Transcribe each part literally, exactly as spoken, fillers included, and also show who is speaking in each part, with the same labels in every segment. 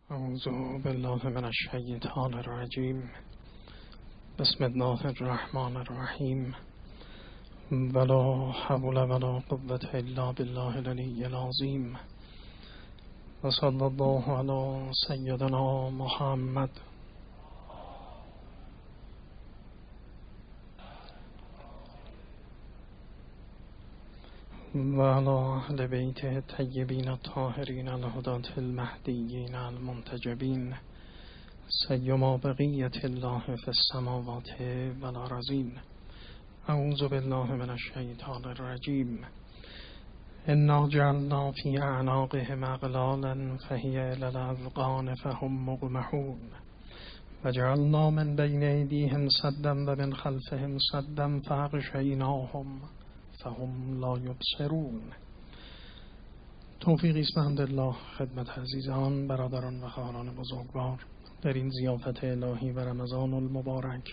Speaker 1: اعوذ بالله من الشیطان الرجیم. بسم الله الرحمن الرحیم. ولا حول ولا قوة الا بالله العلی العظیم. و صلی الله علی سیدنا محمد و علی اهل بیت الطیبین الطاهرین الهداة المهدیین المنتجبین سیما بقیة الله فی السماوات والارضین. اعوذ بالله من الشیطان الرجیم. انا جعلنا فی اعناقهم اغلالا فهی الی الاذقان فهم مقمحون و جعلنا من بین ایدیهم سدا و من خلفهم سدا فاغشیناهم فهم لا یبصرون. توفیقی است الحمدلله خدمت عزیزان، برادران و خواهران بزرگوار. در این ضیافت الهی و رمضان المبارک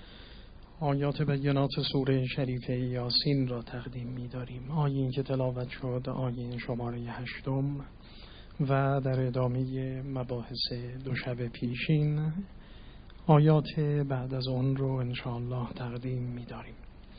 Speaker 1: آیات بینات سوره شریفه یاسین را تقدیم می داریم. آیه که تلاوت شد آیه شماره هشتم و در ادامه مباحث دو شب پیشین آیات بعد از اون رو انشاءالله تقدیم می داریم.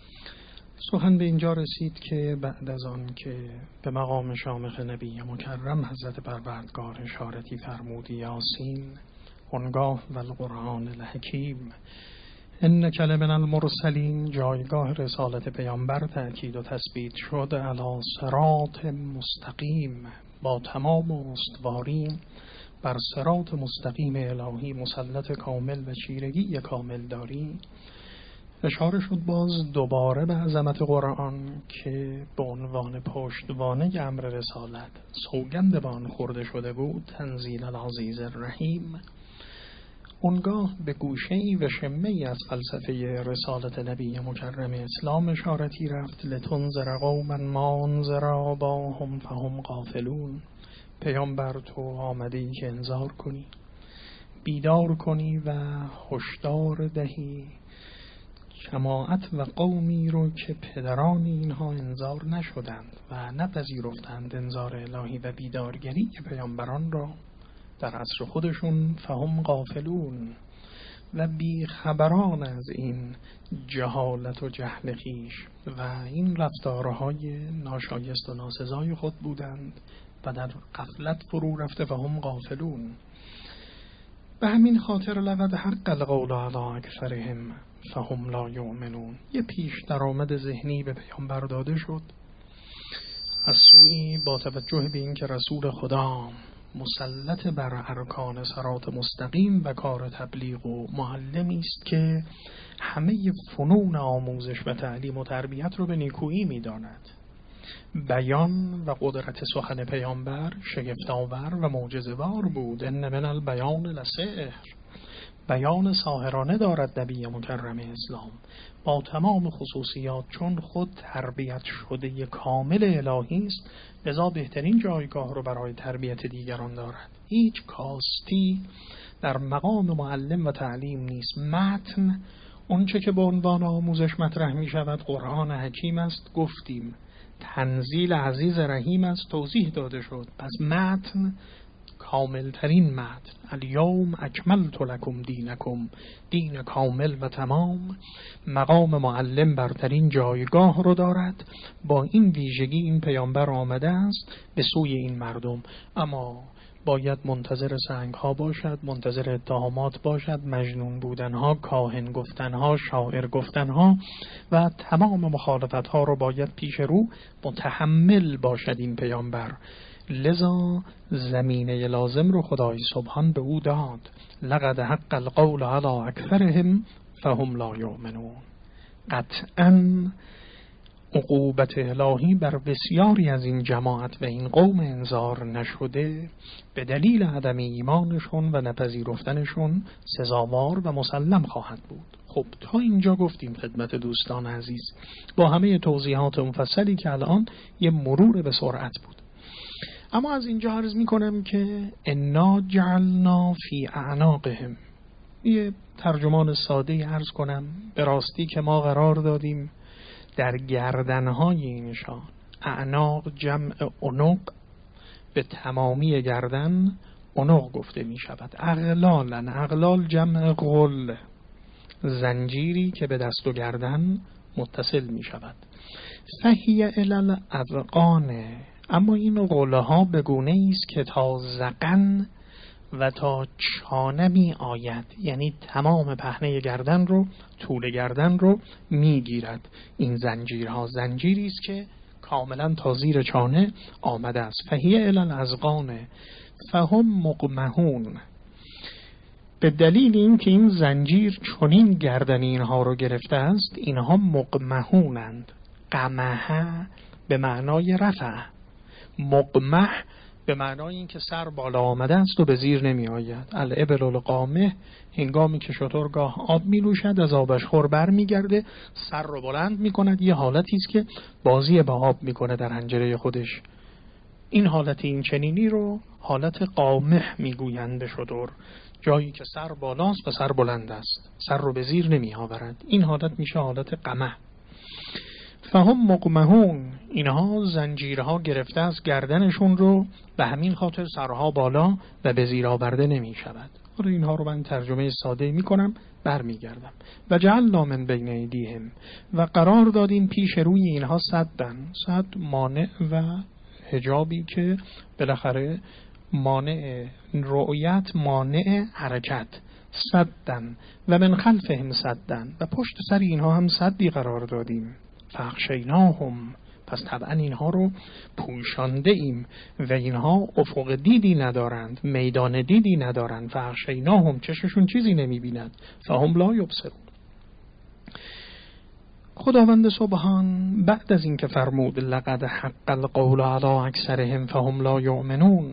Speaker 1: سخن به اینجا رسید که بعد از آن که به مقام شامخ نبی مکرم حضرت پروردگار اشارتی فرمود یاسین آنگاه و القرآن الحکیم انک لمن المرسلین، جایگاه رسالت پیامبر تأکید و تثبیت شد علی صراط مستقیم، با تمام استواری بر صراط مستقیم الهی مسلط کامل و چیرگی کامل داری. اشاره شد باز دوباره به عظمت قرآن که به عنوان پشتوانه امر رسالت سوگند به آن خورده شده بود، تنزیل العزیز الرحیم. اونگاه به گوشه‌ای و شمه‌ای از فلسفه رسالت نبی مکرم اسلام اشارتی رفت لتنذر قوما ما انذر آباهم فهم غافلون. پیامبر تو آمدی که انذار کنی، بیدار کنی و هشدار دهی جماعت و قومی رو که پدران اینها انذار نشدند و نپذیرفتند انذار الهی و بیدارگری پیامبران را در عصر خودشون، فهم غافلون و بیخبران از این جهالت و جهل خویش و این رفتارهای ناشایست و ناسزای خود بودند و در غفلت فرو رفته فهم غافلون. به همین خاطر لقد حق القول علی اکثرهم فهم لا یؤمنون. یه پیش درآمد ذهنی به پیامبر داده شد از سوی با توجه به این که رسول خدا مسلط بر ارکان صراط مستقیم و کار تبلیغ و معلمی است که همه فنون آموزش و تعلیم و تربیت رو به نیکویی می‌داند. بیان و قدرت سخن پیامبر شگفت‌آور و معجزه‌وار بود. ان من البیان لسحر، بیان ساحرانه دارد نبی مکرم اسلام با تمام خصوصیات، چون خود تربیت شده کامل الهی است، لذا بهترین جایگاه رو برای تربیت دیگران دارد. هیچ کاستی در مقام معلم و تعلیم نیست. متن اونچه که به عنوان آموزش مطرح می شود قرآن حکیم است، گفتیم تنزیل عزیز رحیم است، توضیح داده شد. پس متن کامل ترین متن، الیوم اکملت لکم دینکم، دین کامل و تمام. مقام معلم برترین جایگاه رو دارد. با این ویژگی این پیامبر آمده است به سوی این مردم، اما باید منتظر سنگ ها باشد، منتظر اتهامات باشد، مجنون بودن ها، کاهن گفتن ها، شاعر گفتن ها و تمام مخالفت ها رو باید پیش رو متحمل باشد این پیامبر. لذا زمینه لازم رو خدای سبحان به او داد. لقد حق القول علی اکثرهم فهم لا یؤمنون. قطعاً عقوبت الهی بر بسیاری از این جماعت و این قوم انذار نشده به دلیل عدم ایمانشون و نپذیرفتنشون سزاوار و مسلم خواهد بود. خب تا اینجا گفتیم خدمت دوستان عزیز با همه توضیحات مفصلی که الان یه مرور به سرعت بود. اما از اینجا عرض می کنم که انا جعلنا فی اعناقهم، یه ترجمان ساده عرض کنم، به راستی که ما قرار دادیم در گردنهای اینشان، اعناق جمع عنق به تمامی گردن، عنق گفته می شود. اغلالن، اغلال جمع غل، زنجیری که به دست و گردن متصل می شود. فهی الال اذقان، اما این غله ها به گونه است که تا ذقن و تا چانه می آید، یعنی تمام پهنه گردن رو، طول گردن رو می گیرد. این زنجیرها زنجیری است که کاملا تا زیر چانه آمده است. فهی الال اذقان فهم مقمحون، به دلیل این که این زنجیر چنین گردن اینها رو گرفته است، اینها مقمحونند. قمحه به معنای رفع، مقمح به معنای این که سر بالا آمده است و به زیر نمی آید. الابل القامح، هنگامی که شتر گاه آب می نوشد از آبش خور بر می گرده، سر رو بلند می کند، یه حالتی است که بازی با آب می کنه در حنجره خودش. این حالت این چنینی رو حالت قامح می گویند به شتر، جایی که سر بالاست و سر بلند است، سر رو به زیر نمی آورد. این حالت میشه حالت قمح. فهم مقمحون، اینها زنجیرها گرفته از گردنشون رو، به همین خاطر سرها بالا و به زیر آورده نمی شود. حالا اینها رو من ترجمه ساده می کنم، بر می گردم. و جعلنا من بین ایدیهم، و قرار دادیم پیش روی اینها سدن، سد مانع و حجابی که بالاخره مانع رؤیت، مانع حرکت، سدن و من خلفهم سدن، و پشت سر اینها هم سدی قرار دادیم. فاغشیناهم، پس طبعا اینها رو پوشانده ایم و اینها افق دیدی ندارند، میدان دیدی ندارند. فاغشیناهم، چششون چیزی نمی بیند. فهم لا یبصرون. خداوند سبحان بعد از این که فرمود لقد حق القول علی اکثرهم فهم لا یؤمنون،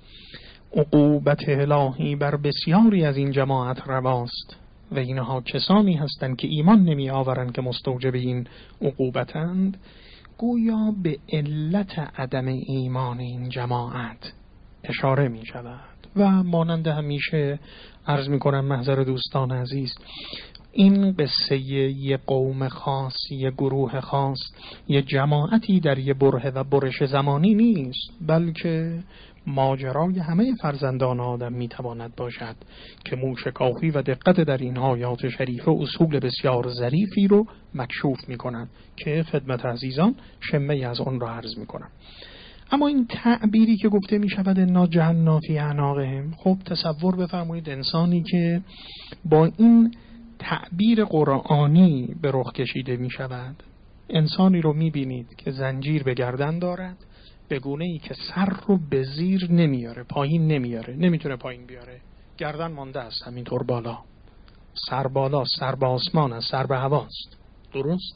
Speaker 1: عقوبت الهی بر بسیاری از این جماعت رواست و اینها کسانی هستند که ایمان نمی آورند که مستوجب این عقوبتند، گویا به علت عدم ایمان این جماعت اشاره می شود. و مانند همیشه عرض می کنم محضر دوستان عزیز، این قصه یه قوم خاص، یه گروه خاص، یه جماعتی در یه بره و برش زمانی نیست، بلکه ماجرای همه فرزندان آدم میتواند باشد که موشکافی و دقت در این آیات شریفه اصول بسیار ظریفی رو مکشوف میکنند که خدمت عزیزان شمه از اون را عرض میکنم. اما این تعبیری که گفته میشود انا جعلنا فی اعناقهم، خب تصور بفرمایید انسانی که با این تعبیر قرآنی به رخ کشیده میشود، انسانی رو میبینید که زنجیر به گردن دارد، به گونه ای که سر رو به زیر نمیاره، پایین نمیاره، نمیتونه پایین بیاره، گردن مانده است همینطور بالا، سر بالا، سر به آسمان است، سر به هواست. درست؟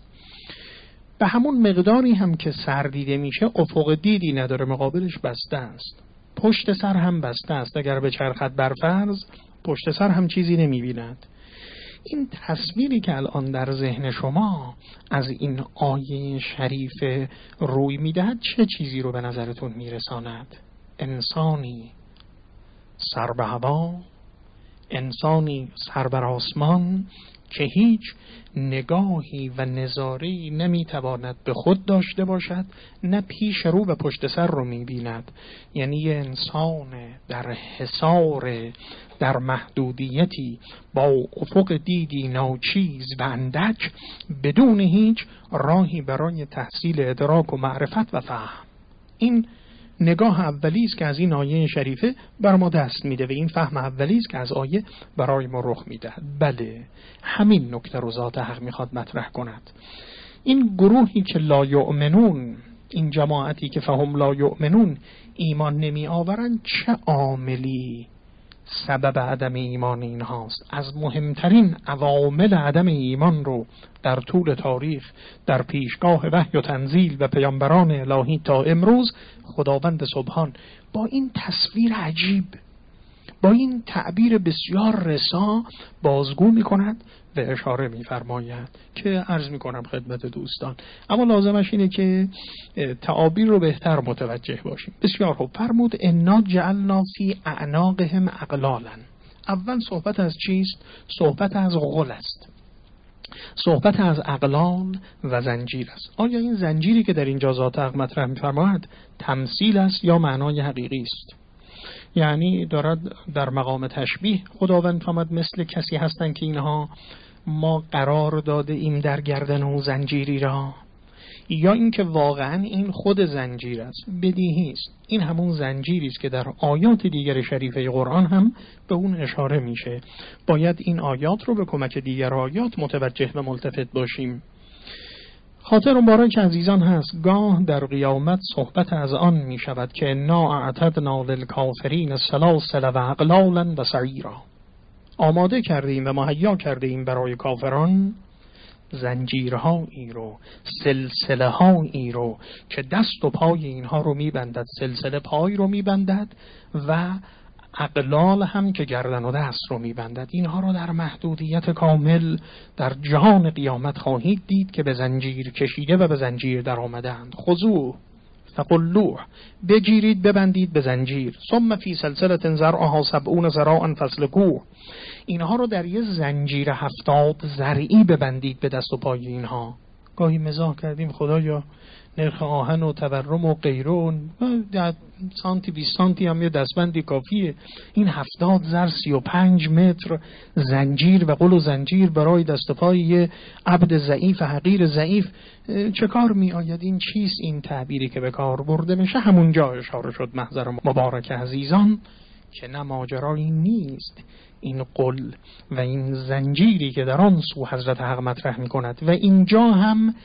Speaker 1: به همون مقداری هم که سر دیده میشه افق دیدی نداره، مقابلش بسته است. پشت سر هم بسته است، اگر به چرخت برفرض پشت سر هم چیزی نمیبیند. این تصویری که الان در ذهن شما از این آیه شریف روی میدهد چه چیزی رو به نظرتون میرساند؟ انسانی سر به هوا، انسانی سر بر آسمان که هیچ نگاهی و نظاره‌ای نمیتواند به خود داشته باشد، نه پیش رو و پشت سر رو میبیند. یعنی یه انسان در حصار، در محدودیتی، با افق دیدی ناچیز و اندک، بدون هیچ راهی برای تحصیل ادراک و معرفت و فهم. این نگاه اولی است که از این آیه شریفه بر ما دست میده و این فهم اولی است که از آیه برای ما رخ میده. بله، همین نکته رو ذات حق میخواد مطرح کند. این گروهی که لا یؤمنون، این جماعتی که فهم لا یؤمنون، ایمان نمی آورند، چه عاملی سبب عدم ایمان این هاست؟ از مهمترین عوامل عدم ایمان رو در طول تاریخ، در پیشگاه وحی و تنزیل و پیامبران الهی تا امروز، خداوند سبحان با این تصویر عجیب، با این تعبیر بسیار رسا بازگو می کند و اشاره می فرماید که عرض می کنم خدمت دوستان. اما لازمش اینه که تعابیر رو بهتر متوجه باشیم. بسیار خوب فرمود انا جعلنا فی اعناقهم اغلالا. اول صحبت از چیست؟ صحبت از غل است، صحبت از اغلال و زنجیر است. آیا این زنجیری که در اینجا ذات حق مطرح می فرماید تمثیل است یا معنای حقیقی است؟ یعنی دارد در مقام تشبیه خداوند آمد مثل کسی هستن که اینها ما قرار داده ایم در گردن او زنجیری را، یا اینکه واقعا این خود زنجیر است. بدیهی است این همون زنجیری است که در آیات دیگر شریفه قرآن هم به اون اشاره میشه. باید این آیات رو به کمک دیگر آیات متوجه و ملتفت باشیم. خاطر مبارک عزیزان هست گاه در قیامت صحبت از آن می شود که انا اعتدنا للکافرین سلاسل و اغلالا و سعیرا، آماده کردیم و مهیا کردیم برای کافران زنجیرهایی رو، سلسله هایی رو که دست و پای اینها رو میبندد، سلسله پای رو میبندد و اغلال هم که گردن و دست رو میبندد. اینها رو در محدودیت کامل در جهان قیامت خواهید دید که به زنجیر کشیده و به زنجیر در آمدند. خذوه فغلوه، بگیرید ببندید به زنجیر. ثم فی سلسله ذرعها سبعون ذراعا فاسلکوه، اینها رو در یه زنجیر هفتاد ذرعی ببندید به دست و پای اینها. گاهی مزاح کردیم خدایا نرخ آهن و تورم و غیره ده سانتی بیست سانتی هم یه دستبندی کافیه. این هفتاد زر سی و پنج متر زنجیر و قل و زنجیر برای دست و پای یه عبد ضعیف حقیر ضعیف چه کار می آید؟ این چیست این تعبیری که به کار برده میشه؟ همونجا اشاره شد محضر مبارک عزیزان که نه ماجرایی نیست این قل و این زنجیری که در آن سو حضرت حق مطرح می کند و اینجا هم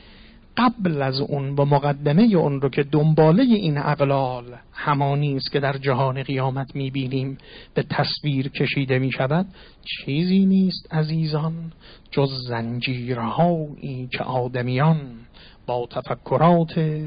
Speaker 1: قبل از اون با مقدمه اون رو که دنباله این اغلال همانی است که در جهان قیامت میبینیم به تصویر کشیده میشود، چیزی نیست عزیزان جز زنجیرهایی که آدمیان با تفکرات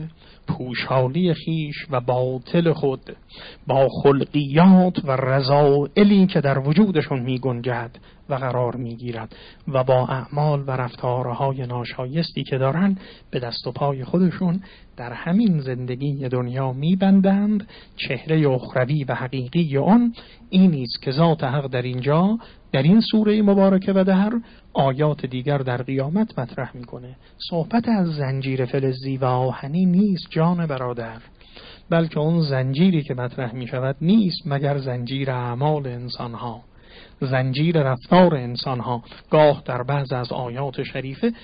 Speaker 1: پوشالی خیش و باطل خود، با خلقیات و رذائلی که در وجودشون می گنجد و قرار می گیرد و با اعمال و رفتارهای ناشایستی که دارن به دست و پای خودشون در همین زندگی دنیا می بندند. چهره اخروی و حقیقی آن این است که ذات حق در اینجا در این سوره مبارکه و در آیات دیگر در قیامت مطرح میکنه. صحبت از زنجیر فلزی و آهنی نیست جان برادر، بلکه اون زنجیری که مطرح میشود نیست مگر زنجیر اعمال انسانها، زنجیر رفتار انسانها. گاه در بعض از آیات شریفه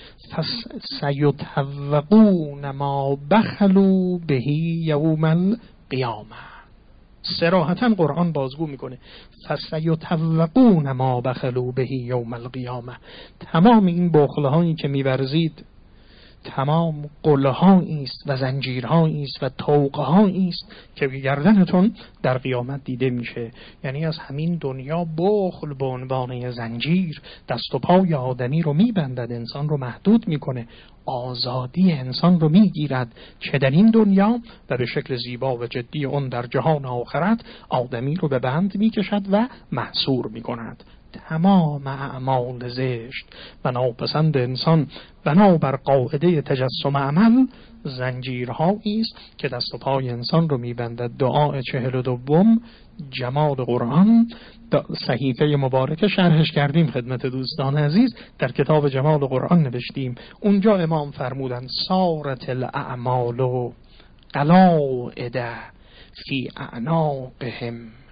Speaker 1: سیطوقون ما بخلوا بهی یوم القیامه، صراحتاً قرآن بازگو میکنه فسیطوقون ما بخلوا بهی یوم القیامه. تمام این بخله هایی که میورزید تمام قله هایی است و زنجیرهایی است و طوق هایی است که گردنتون در قیامت دیده میشه. یعنی از همین دنیا بخل به عنوان زنجیر دست و پای آدمی رو میبندد، انسان رو محدود میکنه، آزادی انسان رو میگیرد چه در این دنیا و به شکل زیبا و جدی اون در جهان آخرت آدمی رو به بند میکشد و محصور میکند. تمام اعمال زشت و ناپسند انسان بنابر قاعده تجسم عمل زنجیرهایی است که دست و پای انسان رو میبندد. دعای چهل و دوم جمال قرآن صحیفه مبارکه شرحش کردیم خدمت دوستان عزیز، در کتاب جمال قرآن نوشتیم. اونجا امام فرمودن صارت الاعمال قلائد فی اعناقهم،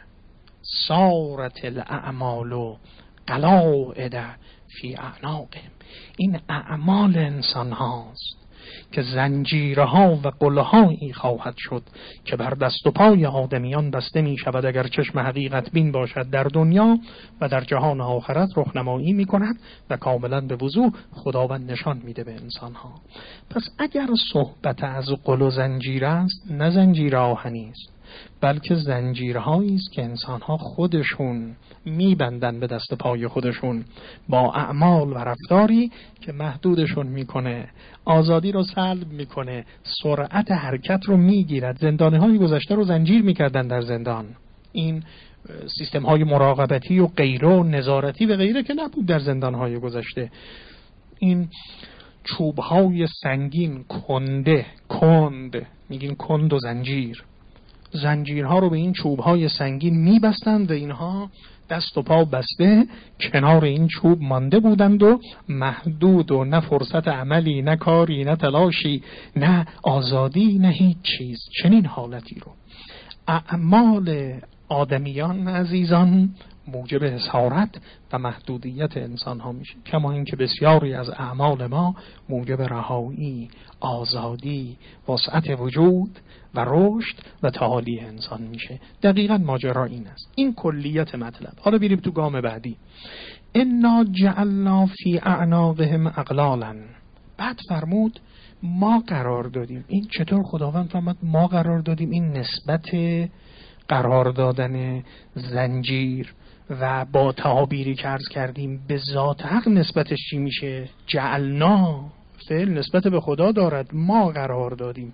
Speaker 1: صارت الاعمال قلائد فی اعناقهم. این اعمال انسان هاست که زنجیرها و قلهایی خواهد شد که بر دست و پای آدمیان بسته می شود اگر چشم حقیقت بین باشد در دنیا و در جهان آخرت رخنمایی می کند و کاملا به وضوح خداوند نشان میده به انسان ها. پس اگر صحبت از قل و زنجیر است نه زنجیر آهنی است، بلکه زنجیرهایی است که انسانها خودشون میبندن به دست پای خودشون با اعمال و رفتاری که محدودشون میکنه، آزادی رو سلب میکنه، سرعت حرکت رو میگیرد. زندانی های گذشته رو زنجیر میکردن در زندان، این سیستم های مراقبتی و غیره و نظارتی و غیره که نبود در زندان های گذشته. این چوب های سنگین کنده کند میگین کند و زنجیر، زنجیرها رو به این چوب‌های سنگین می‌بستند و اینها دست و پا بسته کنار این چوب مانده بودند و محدود و نه فرصت عملی، نه کاری، نه تلاشی، نه آزادی، نه هیچ چیز. چنین حالتی رو اعمال آدمیان عزیزان موجب اسارت و محدودیت انسان ها میشه، کما اینکه بسیاری از اعمال ما موجب رهایی، آزادی، وسعت وجود و رشد و تعالی انسان میشه. دقیقاً ماجرا این است. این کلیت مطلب. حالا بریم تو گام بعدی. انا جعلنا فی اعناقهم اغلالا. بعد فرمود ما قرار دادیم. این چطور خداوند فرمود ما قرار دادیم؟ این نسبت قرار دادن زنجیر و با تعابیری که عرض کردیم به ذات حق نسبتش چی میشه؟ جعلنا فعل نسبت به خدا دارد، ما قرار دادیم.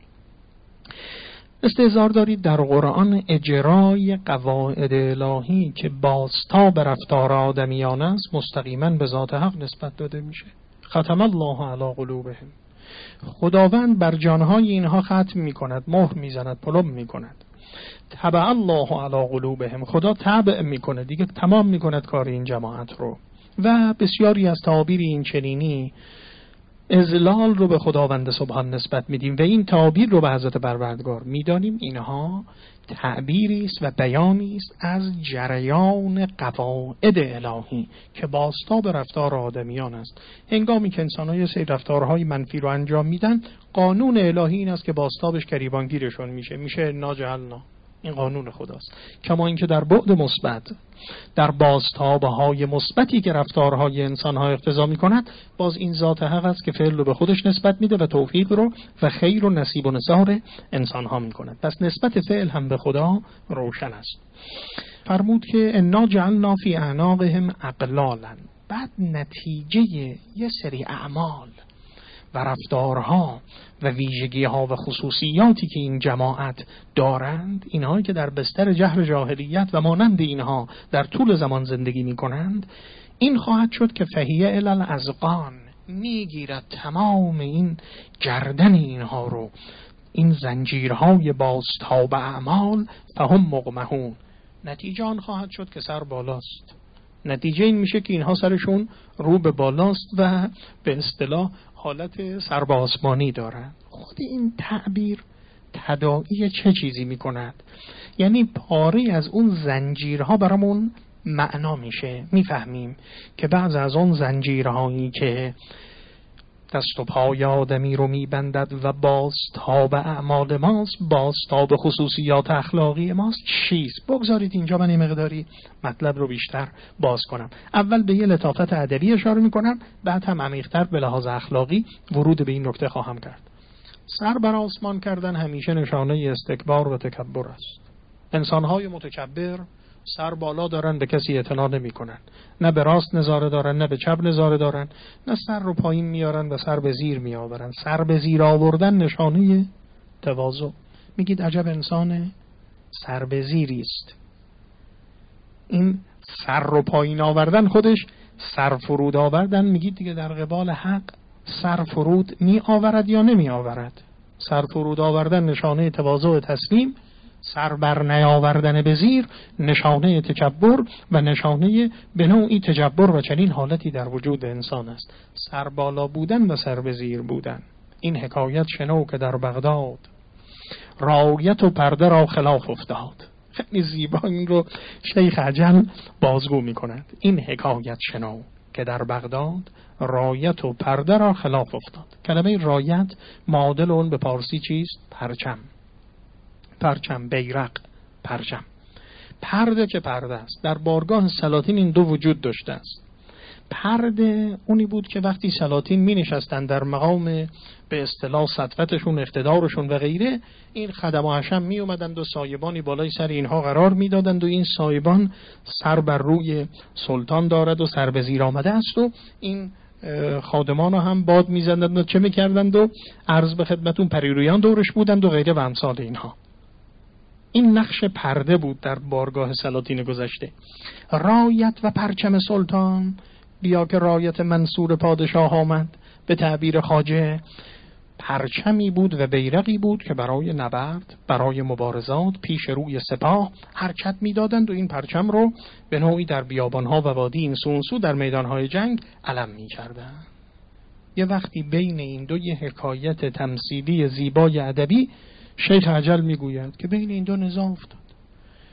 Speaker 1: استحضار دارید در قرآن اجرای قواعد الهی که بازتاب رفتار آدمیان است مستقیما به ذات حق نسبت داده میشه. ختم الله علی قلوبهم. خداوند بر جانهای اینها ختم میکند، مهر میزند، پلم میکند. تبع الله علی قلوبهم. خدا تبع میکنه دیگه، تمام میکند کار این جماعت رو. و بسیاری از تعابیر این چنینی اذلال رو به خداوند سبحان نسبت میدیم و این تعابیر رو به حضرت پروردگار میدانیم. اینها تعبیری است و بیانی است از جریان قواعد الهی که بازتاب رفتار آدمیان است. هنگامی که انسان‌ها سری رفتارهای منفی رو انجام میدن، قانون الهی این است که بازتابش گریبانگیرشون میشه، میشه ناجعلنا. این قانون خداست. کما اینکه در بعد مثبت، در بازتاب‌های مثبتی که رفتارهای انسان‌ها اقتضا می‌کند، باز این ذات حق است که فعل رو به خودش نسبت میده و توفیق رو و خیر و نصیب و نثار انسان‌ها می‌کند. پس نسبت فعل هم به خدا روشن است. فرمود که انا جعلنا فی اعناقهم اغلالا. بعد نتیجه یه سری اعمال و رفتارها و ویژگی‌ها و خصوصیاتی که این جماعت دارند، اینهایی که در بستر جهل جاهلیت و مانند اینها در طول زمان زندگی می‌کنند، این خواهد شد که فهیه الی الاذقان، میگیرد تمام این گردن اینها رو، این زنجیرهای بازتاب اعمال، فهم مقمحون. نتیجه آن خواهد شد که سر بالاست. نتیجه این میشه که اینها سرشون رو به بالاست و به اصطلاح حالت سر به آسمانی دارند. خود این تعبیر تداعی چه چیزی میکند؟ یعنی پاره از اون زنجیرها برامون معنا میشه. میفهمیم که بعض از اون زنجیرهایی که دست و پای آدمی رو میبندد و بازتاب اعمال ماست، بازتاب خصوصیات اخلاقی ماست، چیست؟ بگذارید اینجا من این مقداری مطلب رو بیشتر باز کنم. اول به یه لطافت ادبی اشاره میکنم، بعد هم عمیق‌تر به لحاظ اخلاقی ورود به این نکته خواهم کرد. سر بر آسمان کردن همیشه نشانه استکبار و تکبر است. انسان‌های متکبر سر بالا دارن، به کسی اعتنا نمی کنن، نه به راست نظاره دارن نه به چپ نظاره دارن، نه سر رو پایین میارن و سر به زیر میآورن. سر به زیر آوردن نشانه تواضع. میگید عجب انسان سر به زیری است. این سر رو پایین آوردن خودش سر فرود آوردن، میگید دیگه در قبال حق سر فرود می آورد یا نمی آورد؟ سر فرود آوردن نشانه تواضع و تسلیم، سر بر نیاوردن به زیر نشانه تکبر و نشانه به نوعی تجبر و چنین حالتی در وجود انسان است. سر بالا بودن و سر به زیر بودن. این حکایت شنو که در بغداد رایت و پرده را خلاف افتاد. خیلی زیبا این رو شیخ عجل بازگو می کند. این حکایت شنو که در بغداد رایت و پرده را خلاف افتاد. کلمه رایت معادل اون به پارسی چیست؟ پرچم. پرچم، بیرق، پرچم. پرده که پرده است. در بارگاه سلاطین این دو وجود داشته است. پرده اونی بود که وقتی سلاطین می نشستن در مقام به اصطلاح سطوتشون، اقتدارشون و غیره، این خدم و حشم می اومدند و سایبانی بالای سر اینها قرار می دادند و این سایبان سر بر روی سلطان دارد و سر به زیر آمده است و این خادمان هم باد می زدند و چه می کردند و عرض به خدمتون پریرویان دورش بودند و غیره و امثال اینها. این نقش پرده بود در بارگاه سلاطین گذشته. رایت و پرچم سلطان، بیا که رایت منصور پادشاه آمد، به تعبیر خواجه پرچمی بود و بیرقی بود که برای نبرد، برای مبارزات پیش روی سپاه حرکت می‌دادند و این پرچم رو به نوعی در بیابان‌ها و وادی این سو اون سو در میدان‌های جنگ علم می‌کردند. یه وقتی بین این دو یه حکایت تمثیلی زیبای ادبی شیخ عجل میگوید که بین این دو نزاع افتاد.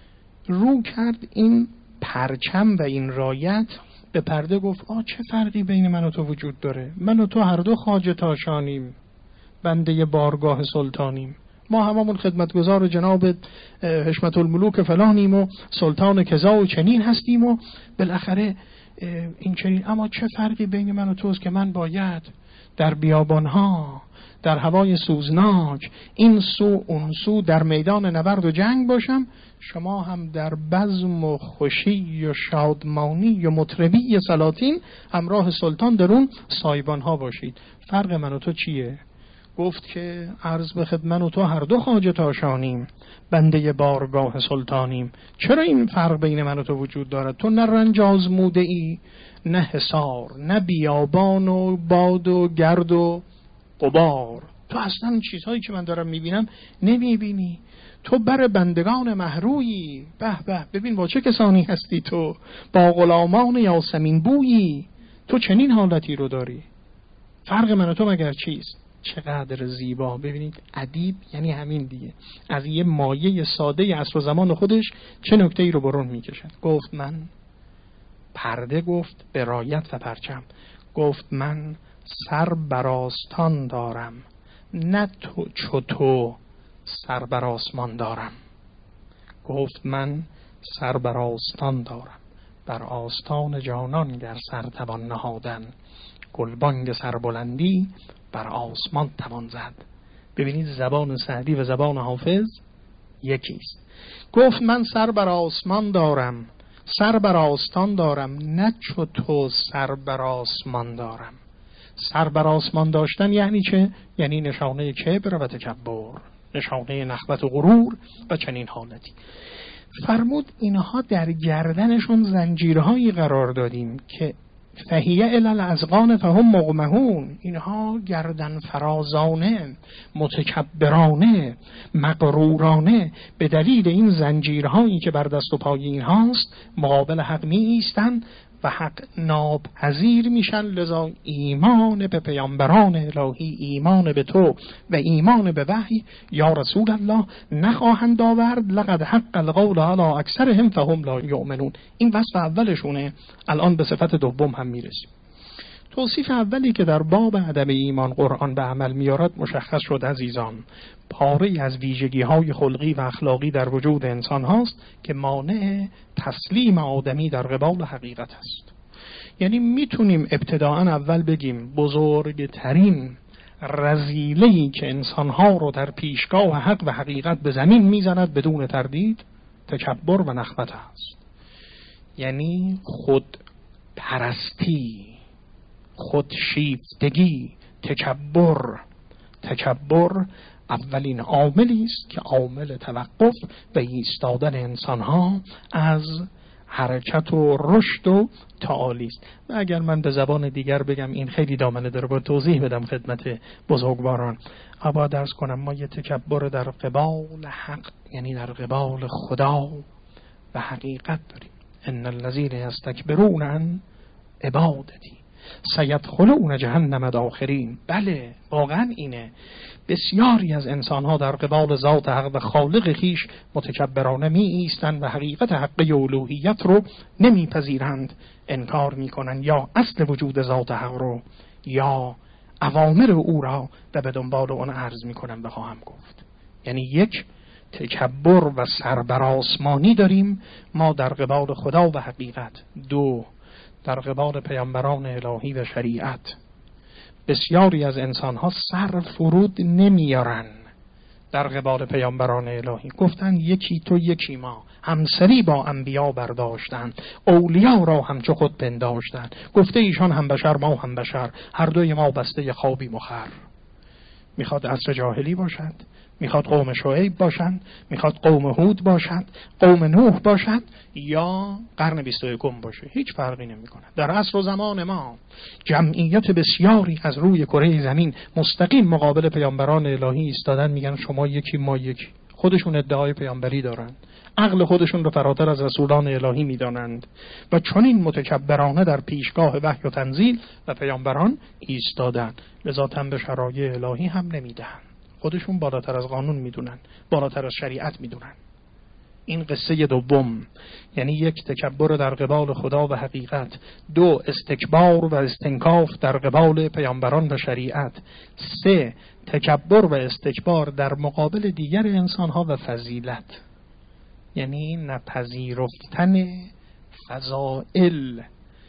Speaker 1: رو کرد این پرچم و این رایت به پرده، گفت آ چه فرقی بین من و تو وجود داره؟ من و تو هر دو خواجه تاشانیم، بنده بارگاه سلطانیم، ما هممون خدمتگزار جناب حشمت الملوک فلانیم و سلطان کذا و چنین هستیم و بالاخره این چنین. اما چه فرقی بین من و توست که من باید در بیابانها در هوای سوزناک این سو اون سو در میدان نبرد و جنگ باشم، شما هم در بزم و خوشی و شادمانی و مطربی سلاطین همراه سلطان در اون سایبانها باشید. فرق من و تو چیه؟ گفت که عرض به خدمت و تو هر دو خواجه تاشانیم، بنده بارگاه سلطانیم. چرا این فرق بین من و تو وجود دارد؟ تو نه رنج آزموده ای، نه حصار، نه بیابان و باد و گرد و غبار. تو اصلا چیزهایی که من دارم میبینم نمیبینی. تو بر بندگان محرویی. به به، ببین با چه کسانی هستی تو، با غلامان یاسمین بویی. تو چنین حالتی رو داری. فرق من و تو مگر چیست؟ چقدر زیبا. ببینید ادیب یعنی همین دیگه، از یه مایه ساده عصر و زمان خودش چه نکته‌ای رو برون میکشد. گفت من پرده، گفت به رایت و پرچم، گفت من سر بر آستان دارم، نه تو چو تو سر بر آسمان دارم. گفت من سر بر آستان دارم، بر آستان جانان گر سر توان نهادن، گلبانگ سربلندی بر آسمان توان زد. ببینید زبان سعدی و زبان حافظ یکیست. گفت من سر بر آسمان دارم، سر بر آستان دارم، نه چو تو سر بر آسمان دارم. سر بر آسمان داشتن یعنی چه؟ یعنی نشانه کبر و تکبر، نشانه نخوت و غرور و چنین حالتی. فرمود اینها در گردنشون زنجیرهایی قرار دادیم که فهیه الی الاذقان فهم مقمحون. اینها گردن فرازانه، متکبرانه، مغرورانه به دلیل این زنجیرهایی که بر دست و پای اینهاست مقابل حق می ایستند و حق ناپذیر میشن. لذا ایمان به پیامبران الهی، ایمان به تو و ایمان به وحی یا رسول الله نخواهند آورد. لقد حق القول علی اکثرهم فهم لا یؤمنون. این وصف اولشونه. الان به صفت دوم هم میرسیم. توصیف اولی که در باب عدم ایمان قرآن به عمل میارد مشخص شد عزیزان. پاره از ویژگی های خلقی و اخلاقی در وجود انسان هاست که مانع تسلیم آدمی در قبال حقیقت است. یعنی میتونیم ابتداءً اول بگیم بزرگترین رذیله‌ای که انسانها رو در پیشگاه حق و حقیقت به زمین میزند بدون تردید تکبر و نخوت است. یعنی خود پرستی، خود شیفتگی، تکبر. تکبر اولین عاملی است که عامل توقف و ایستادن انسانها از حرکت و رشد و تعالی است. و اگر من به زبان دیگر بگم این خیلی دامنه داره، با توضیح بدم خدمت بزرگواران. ابا درس کنم ما یه تکبر در قبال حق، یعنی در قبال خدا و حقیقت داریم. ان الذین یستکبرون عن عبادتی سیدخلون جهنم داخرین. بله واقعا اینه. بسیاری از انسانها در قبال ذات حق و خالق خیش متکبرانه می ایستند و حقیقت حق الوهیت رو نمیپذیرند، انکار میکنند یا اصل وجود ذات حق رو یا اوامر او را و به دنبال اون عرض میکنند. و خواهم گفت یعنی یک تکبر و سربرآسمانی داریم ما در قبال خدا و حقیقت. دو، در قبال پیامبران الهی و شریعت بسیاری از انسانها سر فرود نمیارن در قبال پیامبران الهی. گفتن یکی تو یکی ما، همسری با انبیا برداشتن، اولیا را همچو خود پنداشتن. گفته ایشان هم بشر ما هم بشر، هر دوی ما بسته خوابی مخر. میخواد عصر جاهلی باشد، میخواد قوم شعیب باشند، میخواد قوم هود باشد، قوم نوح باشد یا قرن بیست و یکم باشه، هیچ فرقی نمیکنه. در عصر و زمان ما جمعیت بسیاری از روی کره زمین مستقیم مقابل پیامبران الهی ایستادن، میگن شما یکی ما یکی. خودشون ادعای پیامبری دارن، عقل خودشون رو فراتر از رسولان الهی میدانند و چنین متکبرانه در پیشگاه وحی و تنزیل و پیامبران ایستادن. لذا تن به شرایع الهی هم نمیدن. خودشون بالاتر از قانون میدونن، بالاتر از شریعت میدونن. این قصه دوم، یعنی یک تکبر در قبال خدا و حقیقت، دو استکبار و استنکاف در قبال پیامبران و شریعت، سه تکبر و استکبار در مقابل دیگر انسانها و فضیلت، یعنی نپذیرفتن فضائل،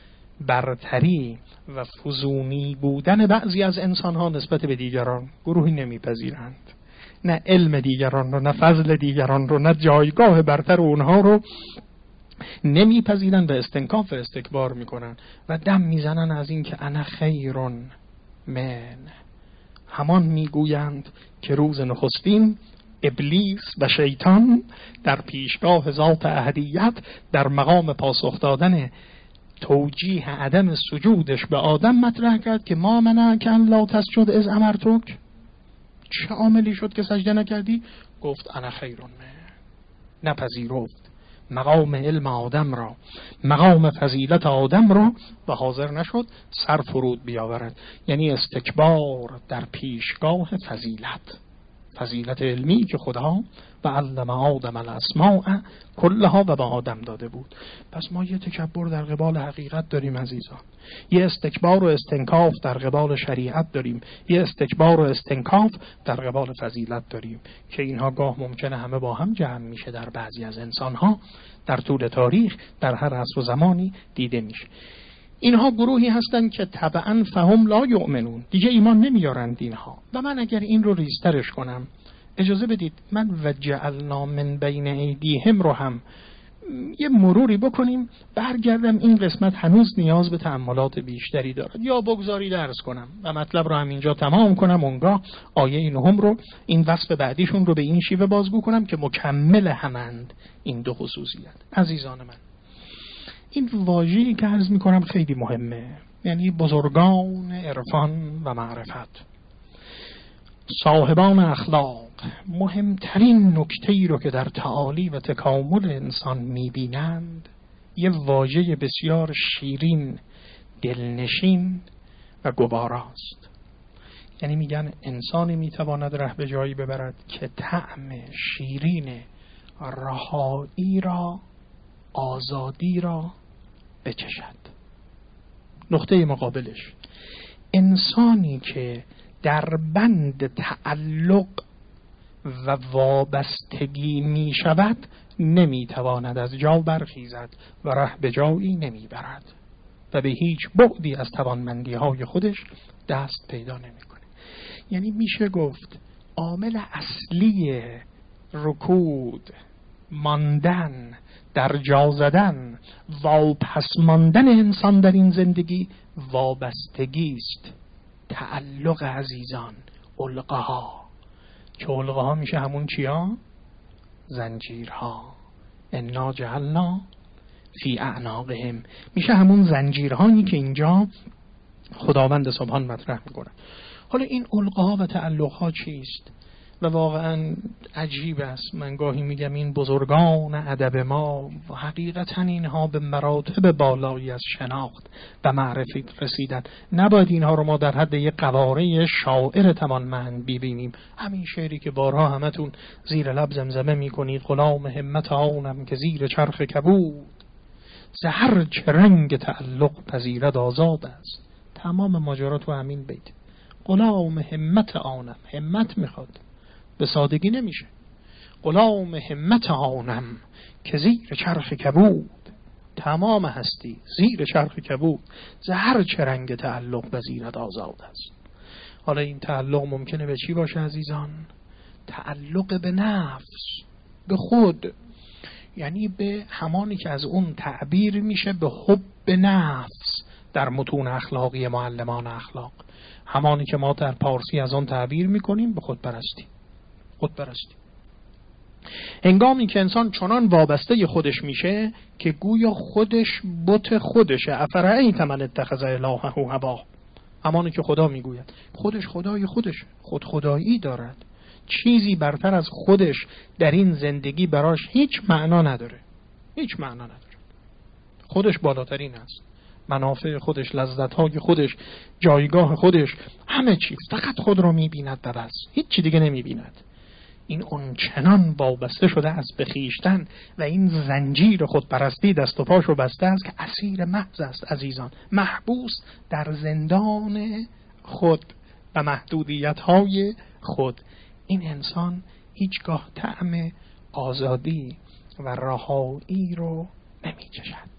Speaker 1: برتری و فزونی بودن بعضی از انسانها نسبت به دیگران. گروهی نمیپذیرند، نه علم دیگران رو، نه فضل دیگران رو، نه جایگاه برتر اونها رو نمیپذیرند و استنکاف و استکبار میکنن و دم میزنن از این که انا خیرون من. همان میگویند که روز نخستین ابلیس و شیطان در پیشگاه ذات احدیت در مقام پاسخ دادن توجیه عدم سجودش به آدم مطرح کرد که ما منعک ان لا تسجد اذ امرتک، چه عاملی شد که سجده نکردی؟ گفت انا خیرون من. نپذیرفت مقام علم آدم را، مقام فضیلت آدم را و حاضر نشد سر فرود بیاورد، یعنی استکبار در پیشگاه فضیلت، فضیلت علمی که خدا و علم آدم الاسماء کلها و به آدم داده بود. پس ما یه تکبر در قبال حقیقت داریم عزیزان، یه استکبار و استنکاف در قبال شریعت داریم، یه استکبار و استنکاف در قبال فضیلت داریم که اینها گاه ممکنه همه با هم جمع میشه در بعضی از انسانها در طول تاریخ، در هر عصر و زمانی دیده میشه. اینها گروهی هستند که طبعا فهم لا یؤمنون، دیگه ایمان نمیارند اینها. و من اگر این رو ریزترش کنم، اجازه بدید من و جعلنا من بین ایدیهم رو هم یه مروری بکنیم، برگردم این قسمت هنوز نیاز به تأملات بیشتری دارد، یا بگذاری درس کنم و مطلب رو هم اینجا تمام کنم، اونگاه آیه نهم رو، این وصف بعدیشون رو به این شیوه بازگو کنم که مکمل همند این دو خصوصیت. عزیزان من، این واژه‌ای که عرض می‌کنم خیلی مهمه، یعنی بزرگان عرفان و معرفت، صاحبان اخلاق، مهمترین نکته‌ای رو که در تعالی و تکامل انسان می‌بینند یه واژه بسیار شیرین، دلنشین و گواراست. یعنی میگن انسانی میتواند ره به جایی ببرد که طعم شیرین رهایی را، آزادی را بچشد. نقطه مقابلش، انسانی که در بند تعلق و وابستگی می شود نمی تواند از جا برخیزد و ره به جایی نمی برد و به هیچ بعدی از توانمندی های خودش دست پیدا نمی کنه. یعنی میشه گفت عامل اصلی رکود، ماندن، در جا زدن، واپس ماندن انسان در این زندگی وابستگی است، تعلق. عزیزان، علقها، که علقها میشه همون چیا؟ زنجیرها. انا جعلنا فی اعناقهم، میشه همون زنجیرهایی که اینجا خداوند سبحان مطرح میکنه. حالا این علقها و تعلقها چیست؟ و واقعا عجیب است. من گاهی میگم این بزرگان ادب ما حقیقتا اینها به مراتب بالایی از شناخت و معرفت رسیدن. نباید اینها رو ما در حد یک قواره شاعر توانمند ببینیم. همین شعری که بارها همتون زیر لب زمزمه میکنید، غلام همت آنم که زیر چرخ کبود، زهر چه رنگ تعلق پذیرد آزاد است. تمام ماجرا تو همین بیت. غلام همت آنم، همت میخواد، به سادگی نمیشه. غلام همت آنم که زیر چرخ کبود، تمام هستی زیر چرخ کبود، زهر چه رنگ تعلق پذیرد آزاد است. حالا این تعلق ممکنه به چی باشه عزیزان؟ تعلق به نفس، به خود، یعنی به همانی که از اون تعبیر میشه به حب نفس در متون اخلاقی معلمان اخلاق، همانی که ما در پارسی از اون تعبیر میکنیم به خود پرستی. خود پرستی هنگامی که انسان چنان وابسته خودش میشه که گویا خودش بت خودشه. افرأیت من اتخذ الهه هواه، همانی که خدا میگوید خودش خدای خودشه، خود خدایی دارد، چیزی برتر از خودش در این زندگی براش هیچ معنا نداره، هیچ معنا نداره. خودش بالاترین است، منافع خودش، لذت‌های خودش، جایگاه خودش، همه چیز. فقط خود رو می‌بیند و بس، هیچ چی دیگه نمی‌بیند. این اون چنان وابسته شده است به خویشتن و این زنجیر خودپرستی دست و پاشو بسته است که اسیر محض است عزیزان، محبوس در زندان خود و محدودیت‌های خود. این انسان هیچگاه طعم آزادی و رهایی رو نمی‌چشد.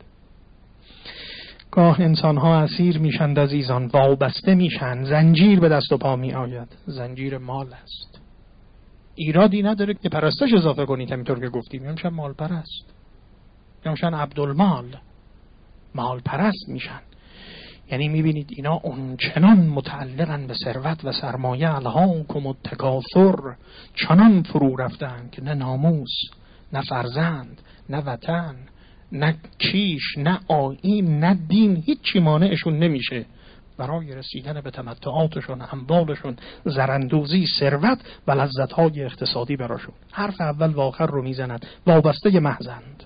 Speaker 1: گاه انسان‌ها اسیر میشن عزیزان، وابسته میشن، زنجیر به دست و پا می آید. زنجیر مال است. ایرادی نداره که پرستش اضافه کنید، همینطور که گفتیم، یا میشن مال پرست، یا میشن عبدالمال، مال پرست میشن. یعنی میبینید اینا اونچنان متعلقن به ثروت و سرمایه، الهاکم التکاثر، چنان فرو رفتن که نه ناموس، نه فرزند، نه وطن، نه کیش، نه آیین، نه دین، هیچی مانعشون نمیشه برای رسیدن به تمتعاتشون، اموالشون، زرندوزی، ثروت و لذت‌های اقتصادی براشون. حرف اول و آخر رو میزنند، وابسته محضند.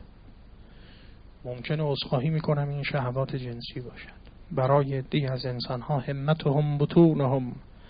Speaker 1: ممکنه عذرخواهی میکنم این شهوات جنسی باشد. برای عده‌ای از انسان‌ها همتهم بطونهم،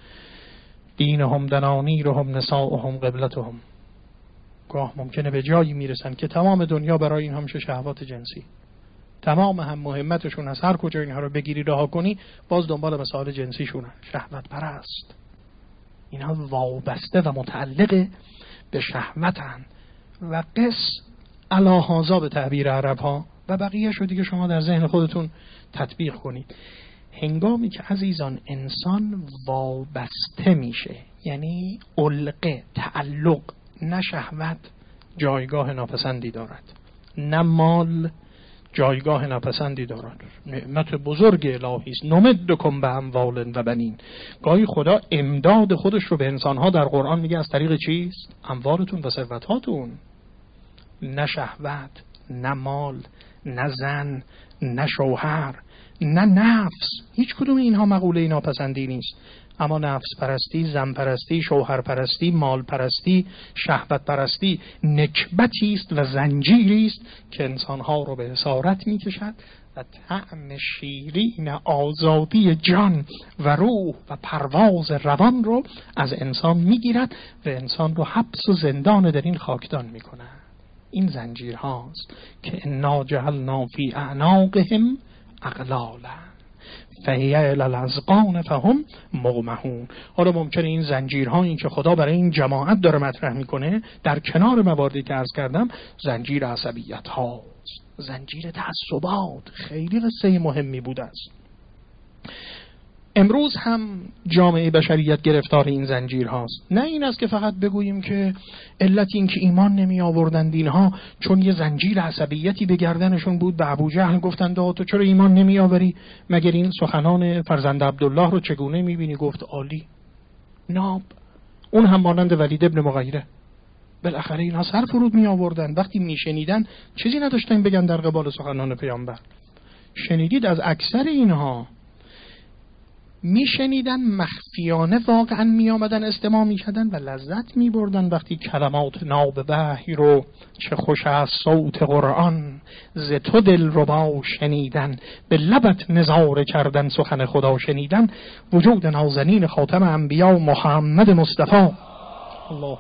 Speaker 1: دینهم دنانیرهم، نساؤهم قبلتهم. گاه ممکنه به جایی میرسن که تمام دنیا برای اینها میشه شهوات جنسی. تمام هم مهمتشون از هر کجا اینها رو بگیری رها کنی، باز دنبال مسائل جنسیشونن. شهوت پرست. اینها وابسته و متعلق به شهوتن و قس الاهازا به تعبیر عرب ها و بقیه شو دیگه شما در ذهن خودتون تطبیق کنید. هنگامی که عزیزان انسان وابسته میشه، یعنی علقه، تعلق، نه شهوت جایگاه ناپسندی دارد، نه مال جایگاه ناپسندی دارد. نعمت بزرگ الهی است. نمدکم به اموال و بنین. گاهی خدا امداد خودش رو به انسانها در قرآن میگه از طریق چیست؟ اموالتون و ثروتاتون. نه شهوت، نه مال، نه زن، نه شوهر، نه نفس. هیچ کدوم اینها مقوله ناپسندی نیست. اما نفس پرستی، زن پرستی، شوهر پرستی، مال پرستی، شهوت پرستی نکبتی است و زنجیری است که انسانها رو به اسارت میکشد و طعم شیرین آزادی جان و روح و پرواز روان رو از انسان میگیرد و انسان رو حبس و زندان در این خاکدان میکند. این زنجیر هاست که انا جعلنا فی اعناقهم اغلالا فهی الی الاذقان فهم مغمحون. حالا ممکنه این زنجیرهایی که خدا برای این جماعت داره مطرح میکنه در کنار مواردی که عرض کردم زنجیر عصبیت هاست، زنجیر تعصبات. خیلی قصه مهمی بوده است. امروز هم جامعه بشریت گرفتار این زنجیر هاست. نه این است که فقط بگوییم که علت این که ایمان نمی آوردن دینها چون یه زنجیر عصبیتی به گردنشون بود. به ابوجهل گفتن تو چرا ایمان نمی آوری؟ مگر این سخنان فرزند عبدالله رو چگونه می بینی؟ گفت عالی. ناب اون هم مانند ولید ابن مغیره. بالاخره اینها سر فرود می آوردن. وقتی می شنیدن چیزی نداشتن بگن در قبال سخنان پیامبر. شنیدید از اکثر اینها می شنیدن، مخفیانه واقعا می آمدن استماع می کردن و لذت می بردن وقتی کلمات ناب وحی رو، چه خوش از صوت قرآن ز تو دل ربا شنیدن، به لبت نظاره کردن سخن خدا شنیدن. وجود نازنین خاتم انبیا محمد مصطفی اللهم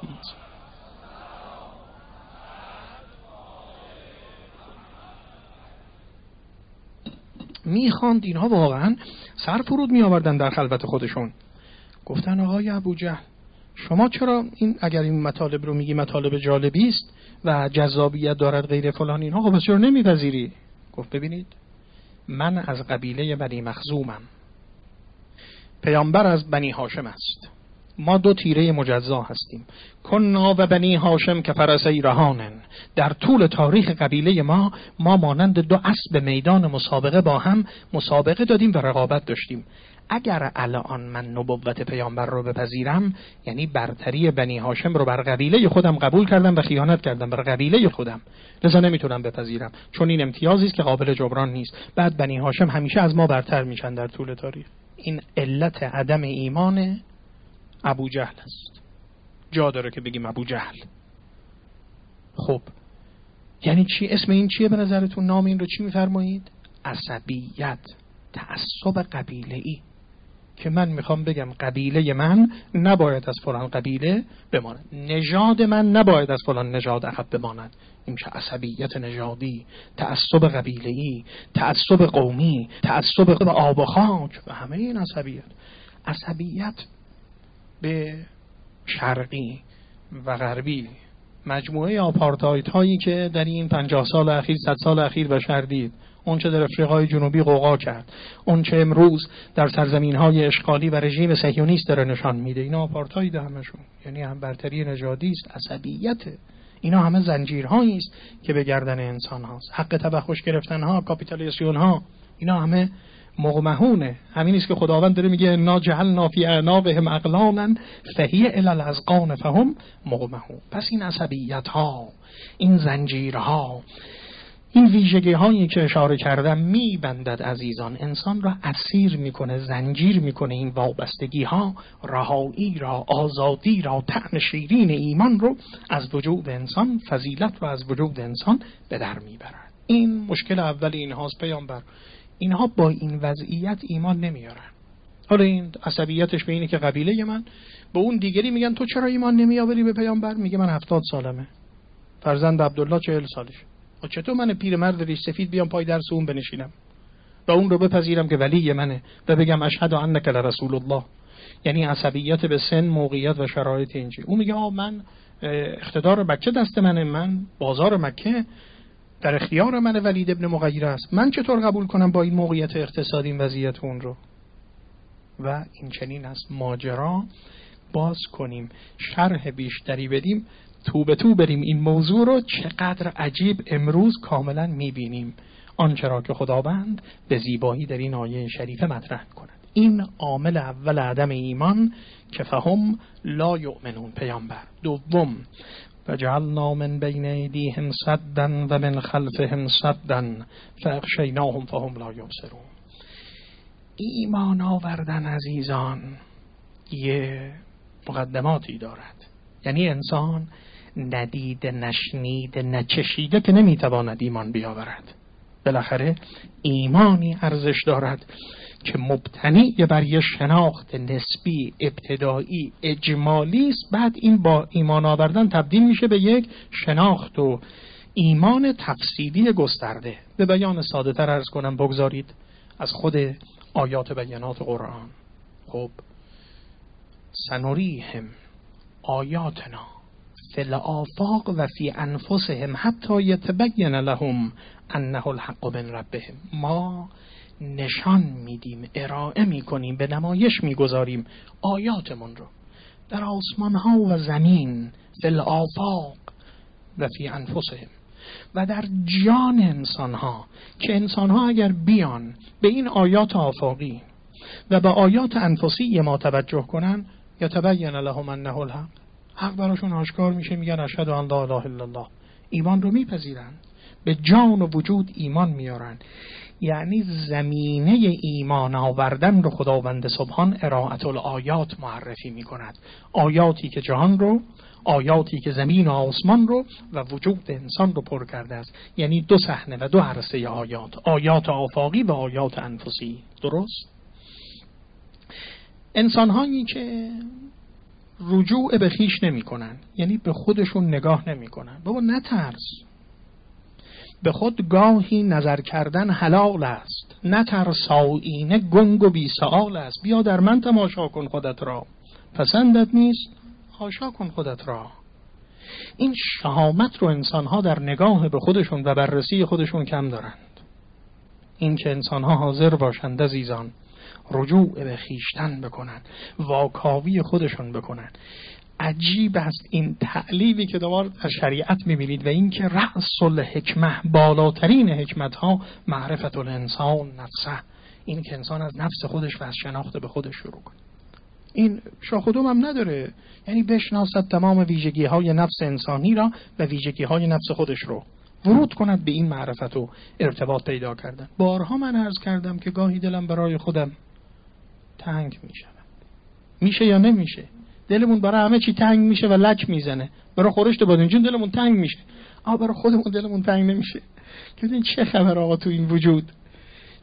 Speaker 1: میخواند. اینها واقعا سر فرود می آوردن در خلوت خودشون. گفتن آقای ابوجهل شما چرا این اگر این مطالب رو میگی مطالب جالبی است و جذابیت دارد غیر فلان اینها، خب چرا نمیپذیری؟ گفت ببینید من از قبیله بنی مخزومم، پیامبر از بنی هاشم است، ما دو تیره مجزا هستیم. کنا و بنی هاشم که فرسی رهانن. در طول تاریخ قبیله ما ما مانند دو اسب میدان مسابقه با هم مسابقه دادیم و رقابت داشتیم. اگر الان من نبوت پیامبر رو بپذیرم یعنی برتری بنی هاشم رو بر قبیله خودم قبول کردم و خیانت کردم بر قبیله خودم، لذا نمیتونم بپذیرم چون این امتیازی است که قابل جبران نیست. بعد بنی هاشم همیشه از ما برتر میشن در طول تاریخ. این علت عدم ایمان ابو جهل است. جا داره که بگیم ابو جهل. خب یعنی چی؟ اسم این چیه به نظرتون؟ نام این رو چی میفرمایید؟ عصبیت، تعصب قبیله‌ای. که من میخوام بگم قبیله من نباید از فلان قبیله بماند، نژاد من نباید از فلان نژاد عقب بماند. این چه عصبیت نژادی، تعصب قبیله‌ای، تعصب قومی، تعصب به آب و خاک و همه این عصبیت. عصبیت به شرقی و غربی، مجموعه آپارتاید هایی که در این پنجاه سال اخیر، صد سال اخیر بشر دید، اون چه در افریقای جنوبی قوقا کرد، اون چه امروز در سرزمین های اشغالی و رژیم صهیونیست داره نشان میده، اینا آپارتاید همشون، یعنی هم برتری نژادی است، عصبیت. اینا همه زنجیرهایی است که به گردن انسان هاست. حق تبخش گرفتن ها، کاپیتالیسیون ها، اینا همه مغمهونه. همین است که خداوند داره میگه انا جعلنا فی اعناقهم اغلالا فهی الی الاذقان فهم مغمهون. پس این عصبیت ها، این زنجیرها، این ویژگی هایی که اشاره کردم میبندد عزیزان، انسان را اسیر میکنه، زنجیر میکنه. این وابستگی ها رهایی را، آزادی را، طعم شیرین ایمان رو از وجود انسان، فضیلت رو از وجود انسان به در میبرد. این مشکل اول اینهاست پیامبر. اینها با این وضعیت ایمان نمیارن. حالا این عصبیتش به اینه که قبیله من، به اون دیگری میگن تو چرا ایمان نمیآوری به پیامبر؟ میگه من هفتاد سالمه، فرزند عبدالله چهل سالش. و چطور من پیرمرد ریش سفید بیام پای درس اون بنشینم و اون رو بپذیرم که ولی منه و بگم اشهد انک لرسول الله؟ یعنی عصبیت به سن، موقعیت و شرایط اینجی. اون میگه آ من اقتدار مکه دست منه، من بازار مکه در اختیار من، ولید ابن مغیره است، من چطور قبول کنم با این موقعیت اقتصادی این وضعیت اون رو؟ و این چنین است ماجرا. باز کنیم، شرح بیشتری بدیم، تو به تو بریم این موضوع رو، چقدر عجیب امروز کاملا میبینیم آنچه را که خداوند به زیبایی در این آیه شریفه مطرح کند. این عامل اول عدم ایمان که فهم لا یؤمنون پیامبر. دوم وجعلنا من بین ایدیهم سدا و من خلفهم سدا فاغشیناهم فهم لا یبصرون. ایمان آوردن عزیزان یه مقدماتی دارد. یعنی انسان ندیده، نشنیده، نچشیده که نمیتواند ایمان بیاورد. بالاخره ایمانی ارزش دارد که مبتنی بر یه شناخت نسبی، ابتدایی، اجمالی است. بعد این با ایمان آوردن تبدیل میشه به یک شناخت و ایمان تفصیلی گسترده. به بیان ساده تر عرض کنم، بگذارید از خود آیات بینات قرآن. خب سنوریهم آیاتنا فی الآفاق و فی انفسهم حتی یتبین لهم انه الحق من ربهم. ما نشان میدیم، ارائه میکنیم، به نمایش میگذاریم آیاتمون رو در آسمان ها و زمین، فی الآفاق و فی انفسهم، و در جان انسان ها، که انسان ها اگر بیان به این آیات آفاقی و به آیات انفسی ما توجه کنن، یتبین لهم انه الحق، حق براشون آشکار میشه، میگن اشهد ان لا اله الا الله، ایمان رو میپذیرن، به جان و وجود ایمان میارن. یعنی زمینه ایمان آوردن رو خداوند سبحان ارائت الآیات معرفی میکند. آیاتی که جهان رو، آیاتی که زمین و آسمان رو و وجود انسان رو پر کرده است. یعنی دو صحنه و دو عرصه آیات، آیات آفاقی و آیات انفسی. درست؟ انسان هایی که رجوع به خیش نمی کنن، یعنی به خودشون نگاه نمی کنن. بابا نترس، به خود گاهی نظر کردن حلال است، نترس آیینه گنگ و بی سؤال است. بیا در من تماشا کن خودت را، پسندت نیست حاشا کن خودت را. این شهامت رو انسان‌ها در نگاه به خودشون و بررسی خودشون کم دارند. این که انسان‌ها حاضر باشند عزیزان رجوع به خیشتن بکنن، واکاوی خودشون بکنن. عجیب است این تعلیمی که دوباره در شریعت میبینید و این که رأس الحکمه، بالاترین حکمت ها معرفت الانسان نفسه، این که انسان از نفس خودش و از شناخت به خودش شروع کنه. این شاخ و دم هم نداره، یعنی بشناسد تمام ویژگی های نفس انسانی را و ویژگی های نفس خودش رو، ورود کند به این معرفت و ارتباط پیدا کردن. بارها من عرض کردم که گاهی دلم برای خودم تنگ میشه. میشه یا نمیشه؟ دلمون برای همه چی تنگ میشه و لک میزنه. برای خورشت بادمجون دلمون تنگ میشه، اما برای خودمون دلمون تنگ نمیشه. که این چه خبر آقا تو این وجود؟